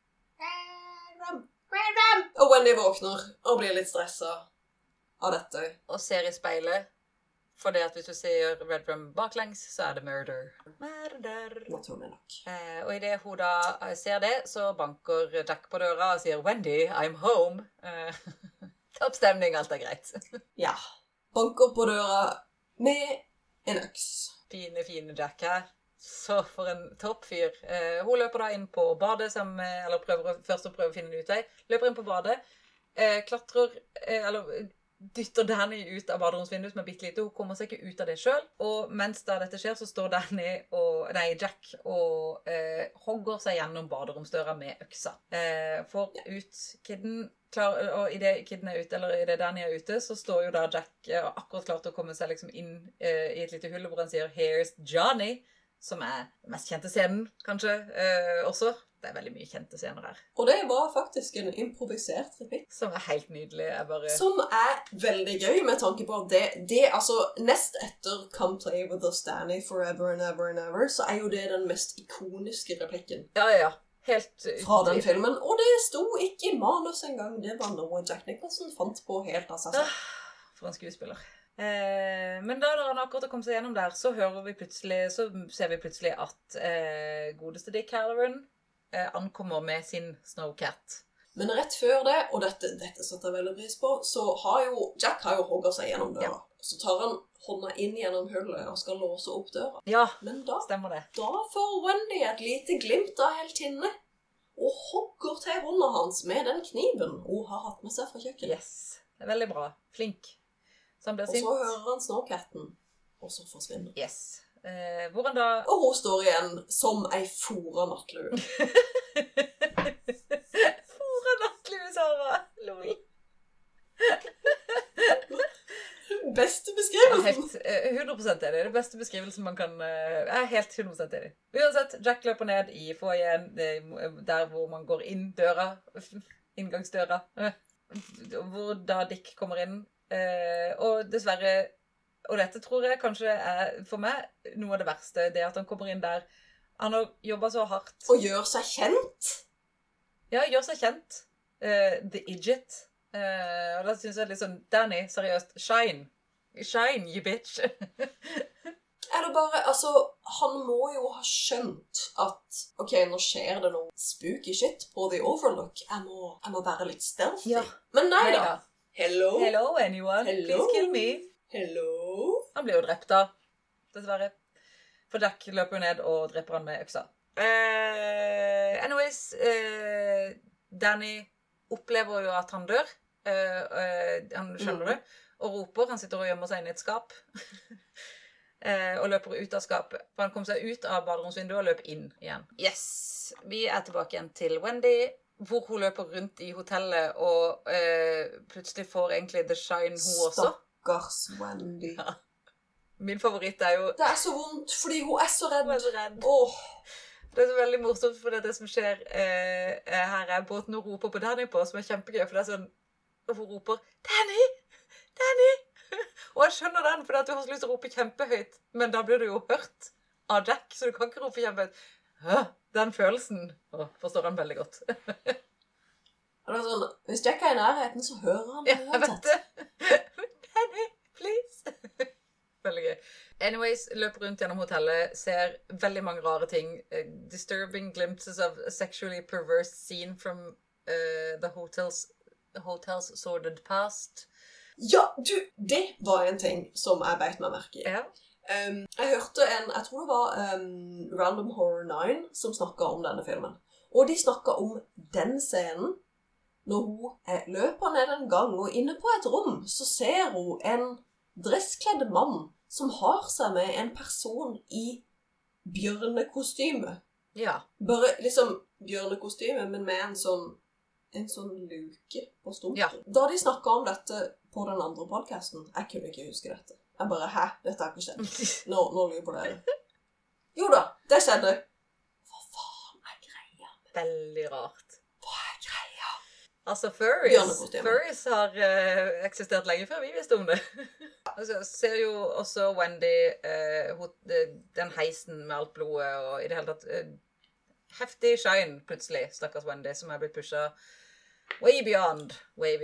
Red Rum. Red Rum. Og Wendy våkner og blir litt stresset av dette. Og ser i speilet. For det at hvis du sier Red Rum baklengs, så er det murder. Murder. Naturlig nok. Og i det hun da ser det, så banker Jack på døra og sier Wendy, I'm home. Toppstemning, alt er greit. Ja. Banker på døra med en øks. Fine Jack her. Så for en toppfyr. Hun løper da inn på badet, eller prøver først å finne en utvei. Løper inn på badet, klatrer, eller dytter Danny ut av baderomsvinduet som er bitte lite. Hun kommer seg ikke ut av det selv. Og mens da dette skjer, så står Jack og hogger seg gjennom baderomsdøra med øksa. Får ut kidden, og i det kidden er ute, eller i det Danny er ute, så står jo da Jack akkurat klart å komme seg liksom inn i et lite hull hvor han sier «Here's Johnny», som er den mest kjente scenen, kanskje, også. Det er veldig mye kjente scener her. Og det var faktisk en improvisert replikk. Som er helt nydelig. Som er veldig gøy, med tanke på at det altså, nest etter Come Play With Us, Danny, Forever and Ever and Ever, så er jo det den mest ikoniske replikken. Ja. Helt fra den filmen. Og det sto ikke i manus engang. Det var noe Jack Nicholson fant på helt av seg selv. For en skuespiller. Men da når han akkurat har kommet seg gjennom der, så ser vi plutselig at godeste Dick Halloran ankommer med sin Snowcat. Men rett før det, og dette satte jeg veldig pris på, så har jo Jack hogget seg gjennom døra. Ja. Så tar han hånda inn gjennom hullet og skal låse opp døra. Ja, men da, stemmer det. Da får Wendy et lite glimt av heltinne og hogger til hånda hans med den kniven hun har hatt med seg fra kjøkkenet. Yes, det er veldig bra. Flink. Så han blir sint. Og så hører han Snowcatten, og så forsvinner. Yes. Hvor han da... Og hun står igjen som ei fora nattlue. Fora nattlue, Sara. Lol. Beste beskrivelsen. Helt 100% er det. Det beste beskrivelsen man kan... Jeg er helt 100% er det. Uansett, Jack løper ned i foajeen, der hvor man går inn døra, inngangsdøra, hvor da Dick kommer inn. Og dessverre... Og dette tror jeg kanskje er for meg noe av det verste. Det at han kommer inn der. Han har jobbet så hardt. Og gjør seg kjent. Ja, gjør seg kjent. The Idiot. Og da synes jeg litt sånn, Danny, seriøst, shine. Shine, you bitch. Er det bare, altså, han må jo ha skjønt at, ok, nå skjer det noe spooky shit på The Overlook. Jeg må være litt stealthy. Ja. Men nei da. Hello? Hello, anyone. Hello? Please kill me. Hello? Han blir jo drept da, dessverre. For Jack løper jo ned og dreper han med øksa. Anyways, Danny opplever jo at han dør. Han skjønner det. Og roper. Han sitter og gjemmer seg inn i et skap. Og løper ut av skapet. For han kom seg ut av baderomsvinduet og løp inn igjen. Yes! Vi er tilbake igjen til Wendy, hvor hun løper rundt i hotellet og plutselig får egentlig The Shine hun også. Stakkars Wendy. Ja. Min favoritt er jo... Det er så vondt, fordi hun er så redd. Hun er så redd. Åh. Det er så veldig morsomt, for det som skjer her er båten hun roper på Danny på, som er kjempegøy, for det er sånn, og hun roper, Danny! Danny! Og jeg skjønner den, for du har så lyst til å rope kjempehøyt, men da blir du jo hørt av Jack, så du kan ikke rope kjempehøyt. Den følelsen forstår han veldig godt. Og det er sånn, hvis Jack er i nærheten, så hører han det. Ja, jeg vet det. Danny, please. Veldig gøy. Anyways, løper rundt gjennom hotellet, ser veldig mange rare ting. Disturbing glimpses of a sexually perverse scene from the hotel's sordid past. Ja, du, det var en ting som jeg beit meg merke i. Ja. Jeg hørte jeg tror det var Random Horror 9 som snakket om denne filmen. Og de snakket om den scenen når hun løper ned en gang, og inne på et rom så ser hun en dresskledd mann som har seg med en person i bjørnekostyme. Ja. Bare liksom bjørnekostyme, men med en sånn luke på stumpen. Ja. Da de snakket om dette på den andre podcasten, jeg kunne ikke huske dette. Jeg bare, hæ? Dette har ikke skjedd. Nå lurer jeg på det. Jo da, det skjedde. Hva faen er greia? Veldig rart. Hva er greia? Altså, furries har eksistert lenge før vi visste om det. Altså, ser jo også Wendy, den heisen med alt blodet, og i det hele tatt heftig shine plutselig, stakkars Wendy, som er blitt pushet way beyond.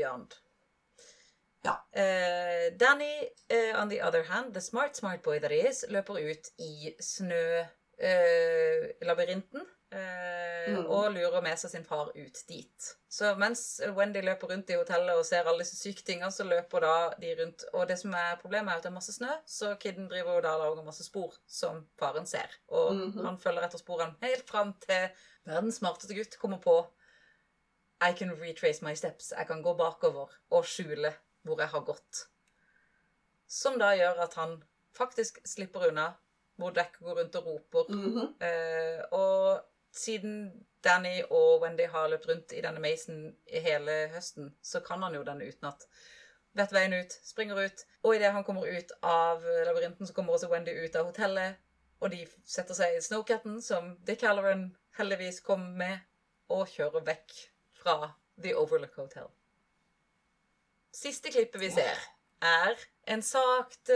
Ja. Danny, on the other hand, the smart boy that he is, løper ut i snølabyrinten og lurer med seg sin far ut dit. Så mens Wendy løper rundt i hotellet og ser alle disse syke tingene, så løper da de rundt. Og det som er problemet er at det er masse snø, så kidden driver jo da og lager masse spor som faren ser. Og han følger etter sporene helt frem til verdens smarteste gutt kommer på I can retrace my steps. Jeg kan gå bakover og skjule hvor jeg har gått. Som da gjør at han faktisk slipper unna, hvor Jack går rundt og roper. Og siden Danny og Wendy har løpt rundt i denne mazen i hele høsten, så kan han jo den utenat. Vet veien ut, springer ut, og i det han kommer ut av labyrinten, så kommer også Wendy ut av hotellet, og de setter seg i Snowcatten, som Dick Halloran heldigvis kom med, og kjører vekk fra The Overlook Hotel. Siste klippet vi ser er en sakte,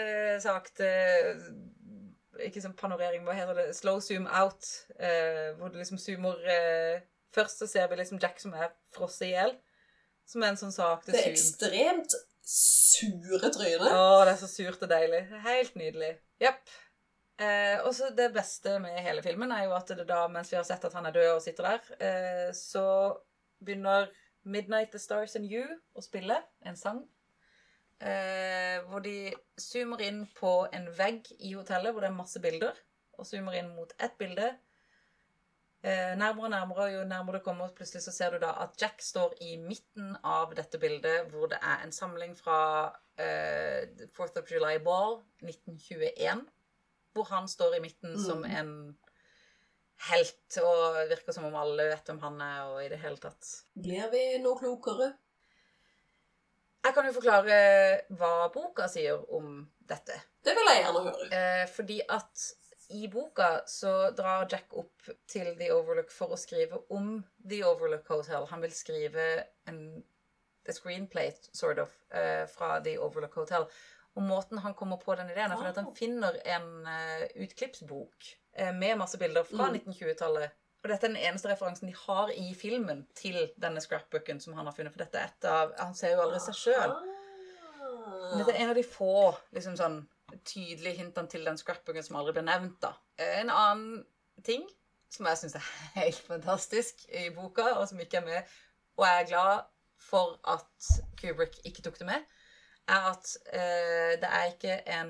ikke som panorering, hva heter det, slow zoom out, hvor det liksom zoomer, først så ser vi liksom Jack som er frosset ihjel, som er en sånn sakte zoom. Det er ekstremt sure tryne. Det er så surt og deilig. Helt nydelig. Japp. Og så det beste med hele filmen er jo at det da, mens vi har sett at han er død og sitter der, så begynner Midnight, The Stars and You å spille en sang, hvor de zoomer inn på en vegg i hotellet, hvor det er masse bilder, og zoomer inn mot ett bilde. Nærmere og nærmere, og jo nærmere det kommer, plutselig så ser du da at Jack står i midten av dette bildet, hvor det er en samling fra 4th of July Ball 1921, hvor han står i midten som en helt, og virker som om alle vet hvem han er, og i det hele tatt. Blir vi noe klokere? Jeg kan jo forklare hva boka sier om dette. Det vil jeg gjerne høre. Fordi at i boka så drar Jack opp til The Overlook for å skrive om The Overlook Hotel. Han vil skrive en screenplay, sort of, fra The Overlook Hotel. Og måten han kommer på den ideen er fordi at han finner en utklippsbok med masse bilder fra 1920-tallet. Og dette er den eneste referansen de har i filmen til denne scrapbooken som han har funnet. For dette er et av, han ser jo aldri seg selv. Men dette er en av de få liksom sånn, tydelige hintene til den scrapbooken som aldri ble nevnt da. En annen ting som jeg synes er helt fantastisk i boka, og som ikke er med, og jeg er glad for at Kubrick ikke tok det med, er at det er ikke en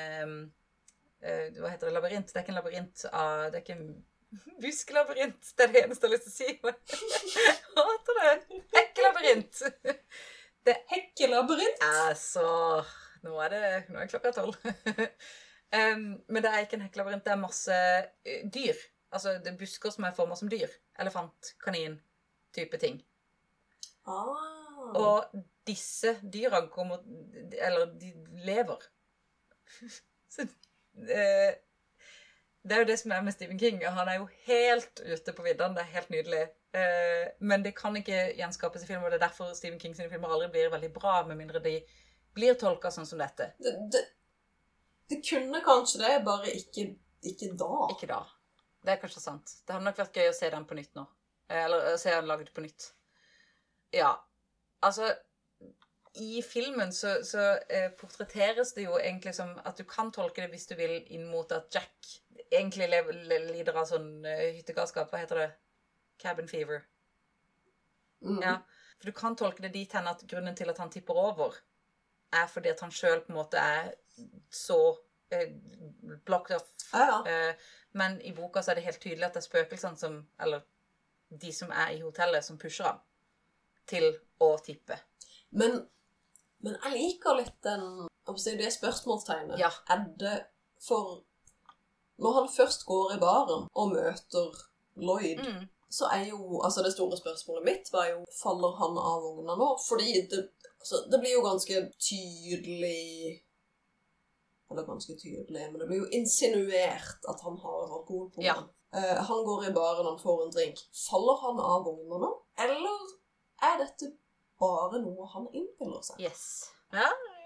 hva heter det, labyrint? Det er ikke en labyrint av, det er ikke en buskelabyrint, det er det eneste jeg har lyst til å si. Hater det. Hekkelabyrint. Det hekkelabyrint? Så nå er klokka 12. Men det er ikke en hekkelabyrint, det er masse dyr. Altså det er busker som er formet som dyr. Elefant, kanin, type ting. Og disse dyra kommer, eller de lever. Så det er jo det som er med Stephen King. Han er jo helt ute på vidden, det er helt nydelig. Men det kan ikke gjenskapes i film, og det er derfor Stephen King sine filmer aldri blir veldig bra, med mindre de blir tolket sånn som dette. Det kunne kanskje det, bare ikke da. Ikke da. Det er kanskje sant. Det hadde nok vært gøy å se den på nytt nå. Eller å se den laget på nytt. Ja, altså i filmen så portretteres det jo egentlig som at du kan tolke det hvis du vil inn mot at Jack egentlig lider av sånn hyttegalskap. Hva heter det? Cabin fever. Ja, for du kan tolke det dit hen at grunnen til at han tipper over fordi at han selv på en måte så blocked off. Men i boka så det helt tydelig at det spøkelsene som, eller de som i hotellet som pusher ham til å tippe. Men jeg liker litt det spørsmålstegnet. Ja. Det for når han først går i baren og møter Lloyd, så jo, altså det store spørsmålet mitt var jo, faller han av vogna nå? Fordi det blir jo ganske tydelig, eller ganske tydelig, men det blir jo insinuert at han har alkohol på ham. Han går i baren, han får en drink. Faller han av vogna nå? Eller dette bare noe han innbiller seg? Yes. Ja.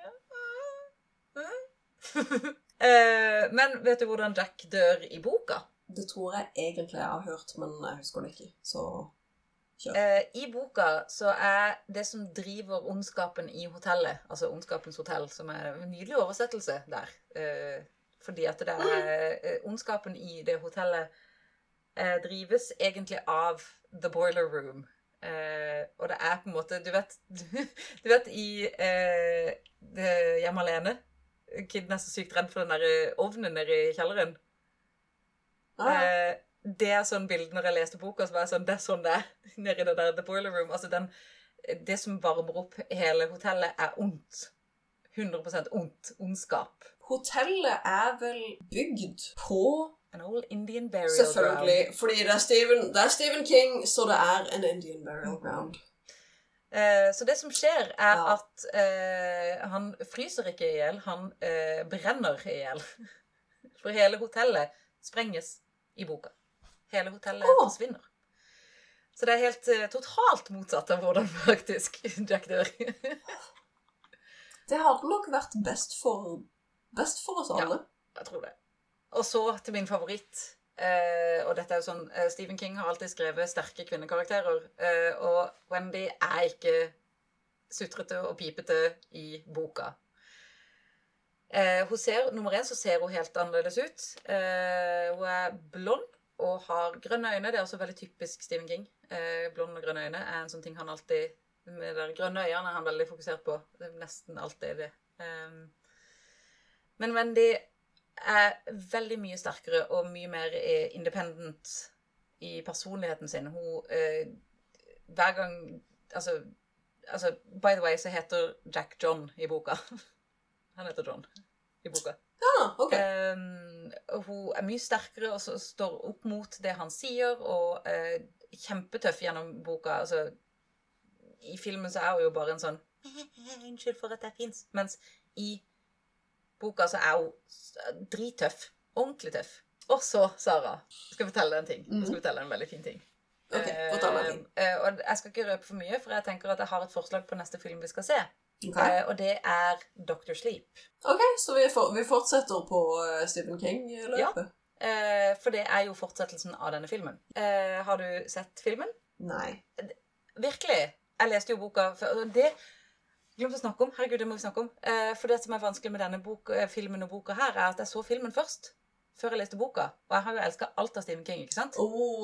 Men vet du hvordan Jack dør i boka? Det tror jeg egentlig jeg har hørt, men jeg husker det ikke, så kjør. I boka så det som driver ondskapen i hotellet, altså Ondskapens hotell, som en nydelig oversettelse der, fordi at det ondskapen i det hotellet drives egentlig av The Boiler Room. Og det på en måte, du vet i Hjemme alene, kiden så sykt redd for den der ovnen nede i kjelleren. Det sånn bildet når jeg leste boka, så var sånn, det sånn det nede i det der The Boiler Room. Altså det som varmer opp hele hotellet ondt. 100% ondt. Ondskap. Hotellet vel bygd på An old Indian burial selvfølgelig, ground. Fordi det Stephen King, så det en Indian burial ground. Så det som skjer at han fryser ikke ihjel, han brenner ihjel. For hele hotellet sprenges i boka. Hele hotellet forsvinner. Så det helt totalt motsatt av hvordan faktisk Jack dør. Det hadde nok vært best for oss alle. Ja, jeg tror det. Og så til min favoritt, og dette jo sånn, Stephen King har alltid skrevet sterke kvinnekarakterer, og Wendy ikke sutrete og pipete i boka. Nummer 1 så ser hun helt annerledes ut. Hun blond og har grønne øyne. Det også veldig typisk Stephen King. Blond og grønne øyne en sånn ting han alltid, med de grønne øyne han veldig fokusert på. Det nesten alltid det. Men Wendy veldig mye sterkere og mye mer independent i personligheten sin. Hun, hver gang, altså, by the way, så heter Jack John i boka. Han heter John i boka. Ok. Hun mye sterkere og står opp mot det han sier, og kjempetøff gjennom boka. Altså, i filmen så hun jo bare en sånn unnskyld for at det finnes. Mens i boka så hun drittøff. Ordentlig tøff. Og så, Sara, skal jeg fortelle deg en ting. Jeg skal fortelle en veldig fin ting. Ok, fortell meg en ting. Og jeg skal ikke røpe for mye, for jeg tenker at jeg har et forslag på neste film vi skal se. Okay. Og det Dr. Sleep. Ok, så vi fortsetter på Stephen King-løpet. Ja, for det jo fortsettelsen av denne filmen. Har du sett filmen? Nei. Virkelig? Jeg leste jo boka, og det glemte å snakke om. Herregud, det må vi snakke om. For det som vanskelig med denne filmen og boka her, at jeg så filmen først, før jeg leste boka. Og jeg har jo elsket alt av Stephen King, ikke sant?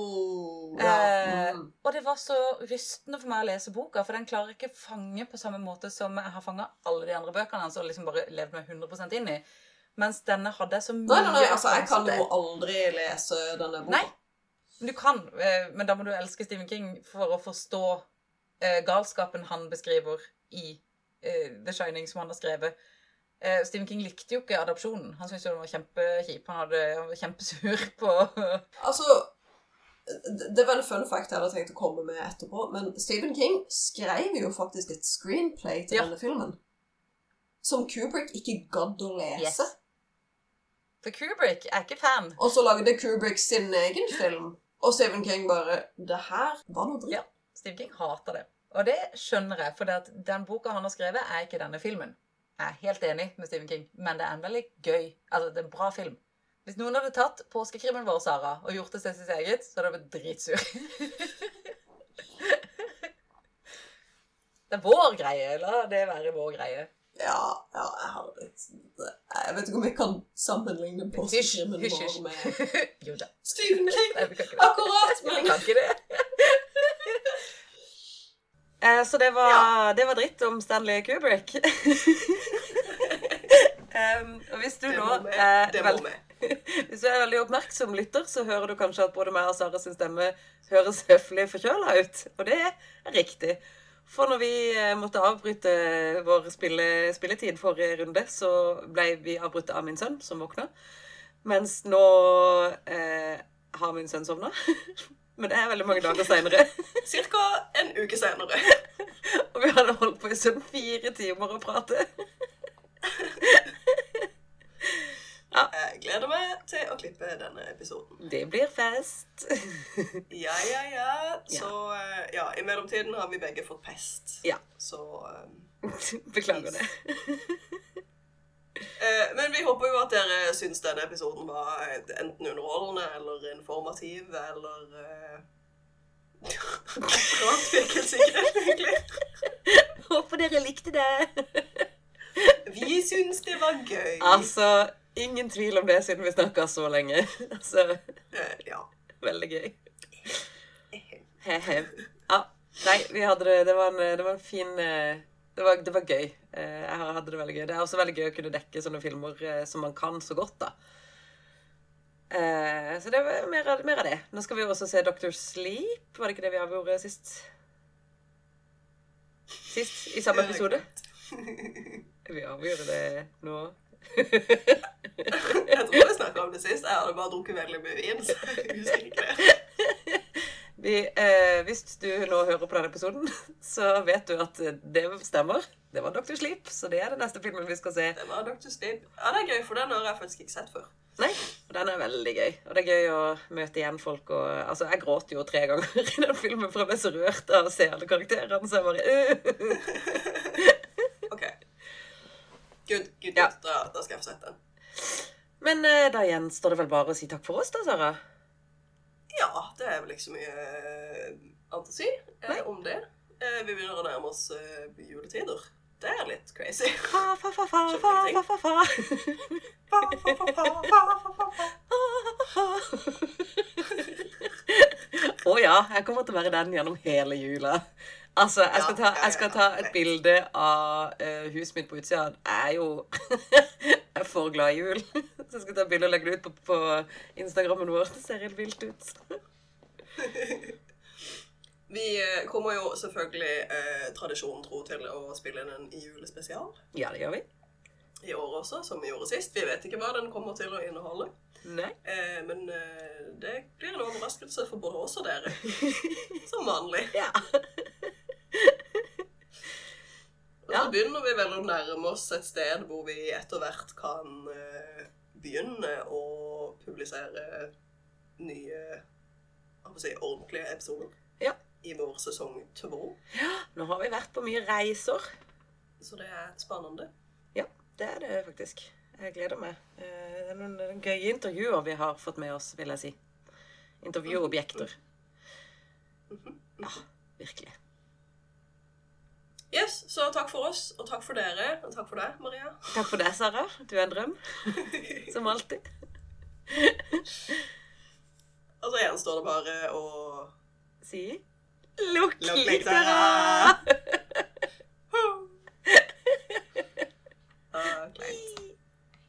Og det var så rystende for meg å lese boka, for den klarer ikke fange på samme måte som jeg har fanget alle de andre bøkene hans, og liksom bare levd meg 100% inn i. Mens denne hadde så mye... Nei, altså jeg kan jo aldri lese denne boka. Nei, du kan, men da må du elske Stephen King for å forstå galskapen han beskriver i The Shining som han har skrevet. Stephen King likte jo ikke adopsjonen. Han syntes jo det var kjempekjip. Han var kjempesur på... Altså, det var en fun fact jeg hadde tenkt å komme med etterpå, men Stephen King skrev jo faktisk et screenplay til denne filmen, som Kubrick ikke gadd å lese. Yes. For Kubrick ikke fan. Og så lagde Kubrick sin egen film, og Stephen King bare, det her var noe dritt. Ja, Stephen King hater det. Og det skjønner jeg, for den boka han har skrevet ikke denne filmen. Jeg helt enig med Stephen King, men det en veldig gøy, altså det en bra film. Hvis noen hadde tatt påskekrimmen vår, Sara, og gjort det til sitt eget, så hadde det vært dritsur. Det er vår greie, la det være vår greie. Ja, jeg har blitt... Jeg vet ikke om jeg kan sammenligne påskekrimmen vår med Jo da. Stephen King. Nei, vi kan ikke det. Akkurat, Vi men... kan ikke det. Så det var dritt om Stanley Kubrick. Og hvis du nå hvis du er veldig oppmerksom lytter, så hører du kanskje at både meg og Sara sin stemme høres høflig forkjøla ut. Og det er riktig. For når vi måtte avbryte vår spilletid forrige runde, så ble vi avbrutt av min sønn som våkna. Mens nå har min sønn sovnet. Men det er veldig mange dager senere. Cirka en uke senere. Og vi hadde holdt på i sånn 4 timer å prate. Ja. Jeg gleder meg til å klippe denne episoden. Det blir fest. Ja. Så i mellomtiden har vi begge fått pest. Ja. Så... Beklager det. Men vi håper jo at dere synes denne episoden var enten underholdende, eller informativ, eller... Rart virkelsessikkerhet, egentlig. Håper dere likte det. Vi synes det var gøy. Altså... Ingen tvil om det, siden vi snakket så lenge. Altså, ja. Veldig gøy. Ja, nei, vi hadde det. Det var en fin... Det var gøy. Jeg hadde det veldig gøy. Det er også veldig gøy å kunne dekke sånne filmer som man kan så godt, da. Så det var mer av det. Nå skal vi også se Dr. Sleep. Var det ikke det vi avgjorde sist? Sist i samme episode? Vi avgjorde det nå. Jeg tror vi snakket om det sist. Jeg hadde bare drukket veldig mye vin, så jeg husker ikke det. Hvis du nå hører på denne episoden, så vet du at det stemmer. Det var Dr. Sleep, så det er den neste filmen vi skal se. Det var Dr. Sleep. Ja, det er gøy, for den har jeg faktisk ikke sett før. Nei, og den er veldig gøy. Og det er gøy å møte igjen folk. Altså, jeg gråt jo 3 ganger i den filmen, for jeg ble så rørt av å se alle karakterene, så jeg bare... Ok. Good. Ja. Da skal jeg få sett den. Men da gjenstår det vel bare å si takk for oss da, Sara? Ja, det er vel ikke så mye annet å si om det. Vi begynner å nærme oss juletider. Det er litt crazy. Ja, jeg kommer til å være den gjennom hele jula. Altså, jeg skal ta et bilde av huset mitt på utsida. Jeg er jo jeg er for glad i jul. Så jeg skal ta et bilde og legge det ut på Instagrammen vår. Det ser helt vilt ut. Vi kommer jo selvfølgelig tradisjonen tro til å spille inn en julespesial. Ja, det gjør vi. I år også, som vi gjorde sist. Vi vet ikke hva den kommer til å inneholde. Nei. Men det blir en overraskelse for både oss og dere. Som vanlig. Ja. Og så begynner vi vel å nærme oss et sted hvor vi etter hvert kan begynne å publisere nye, ordentlige episoder. Ja. I vår sesong 2. Ja, nå har vi vært på mye reiser. Så det er spennende. Ja, det er det faktisk. Jeg gleder meg. Det er noen gøye intervjuer vi har fått med oss, vil jeg si. Intervjuobjekter. Ja, virkelig. Yes, så takk for oss, og takk for dere, og takk for deg, Maria. Takk for deg, Sara. Du er en drøm. Som alltid. Og så gjenstår det bare å... Si... Lukk litt, dere!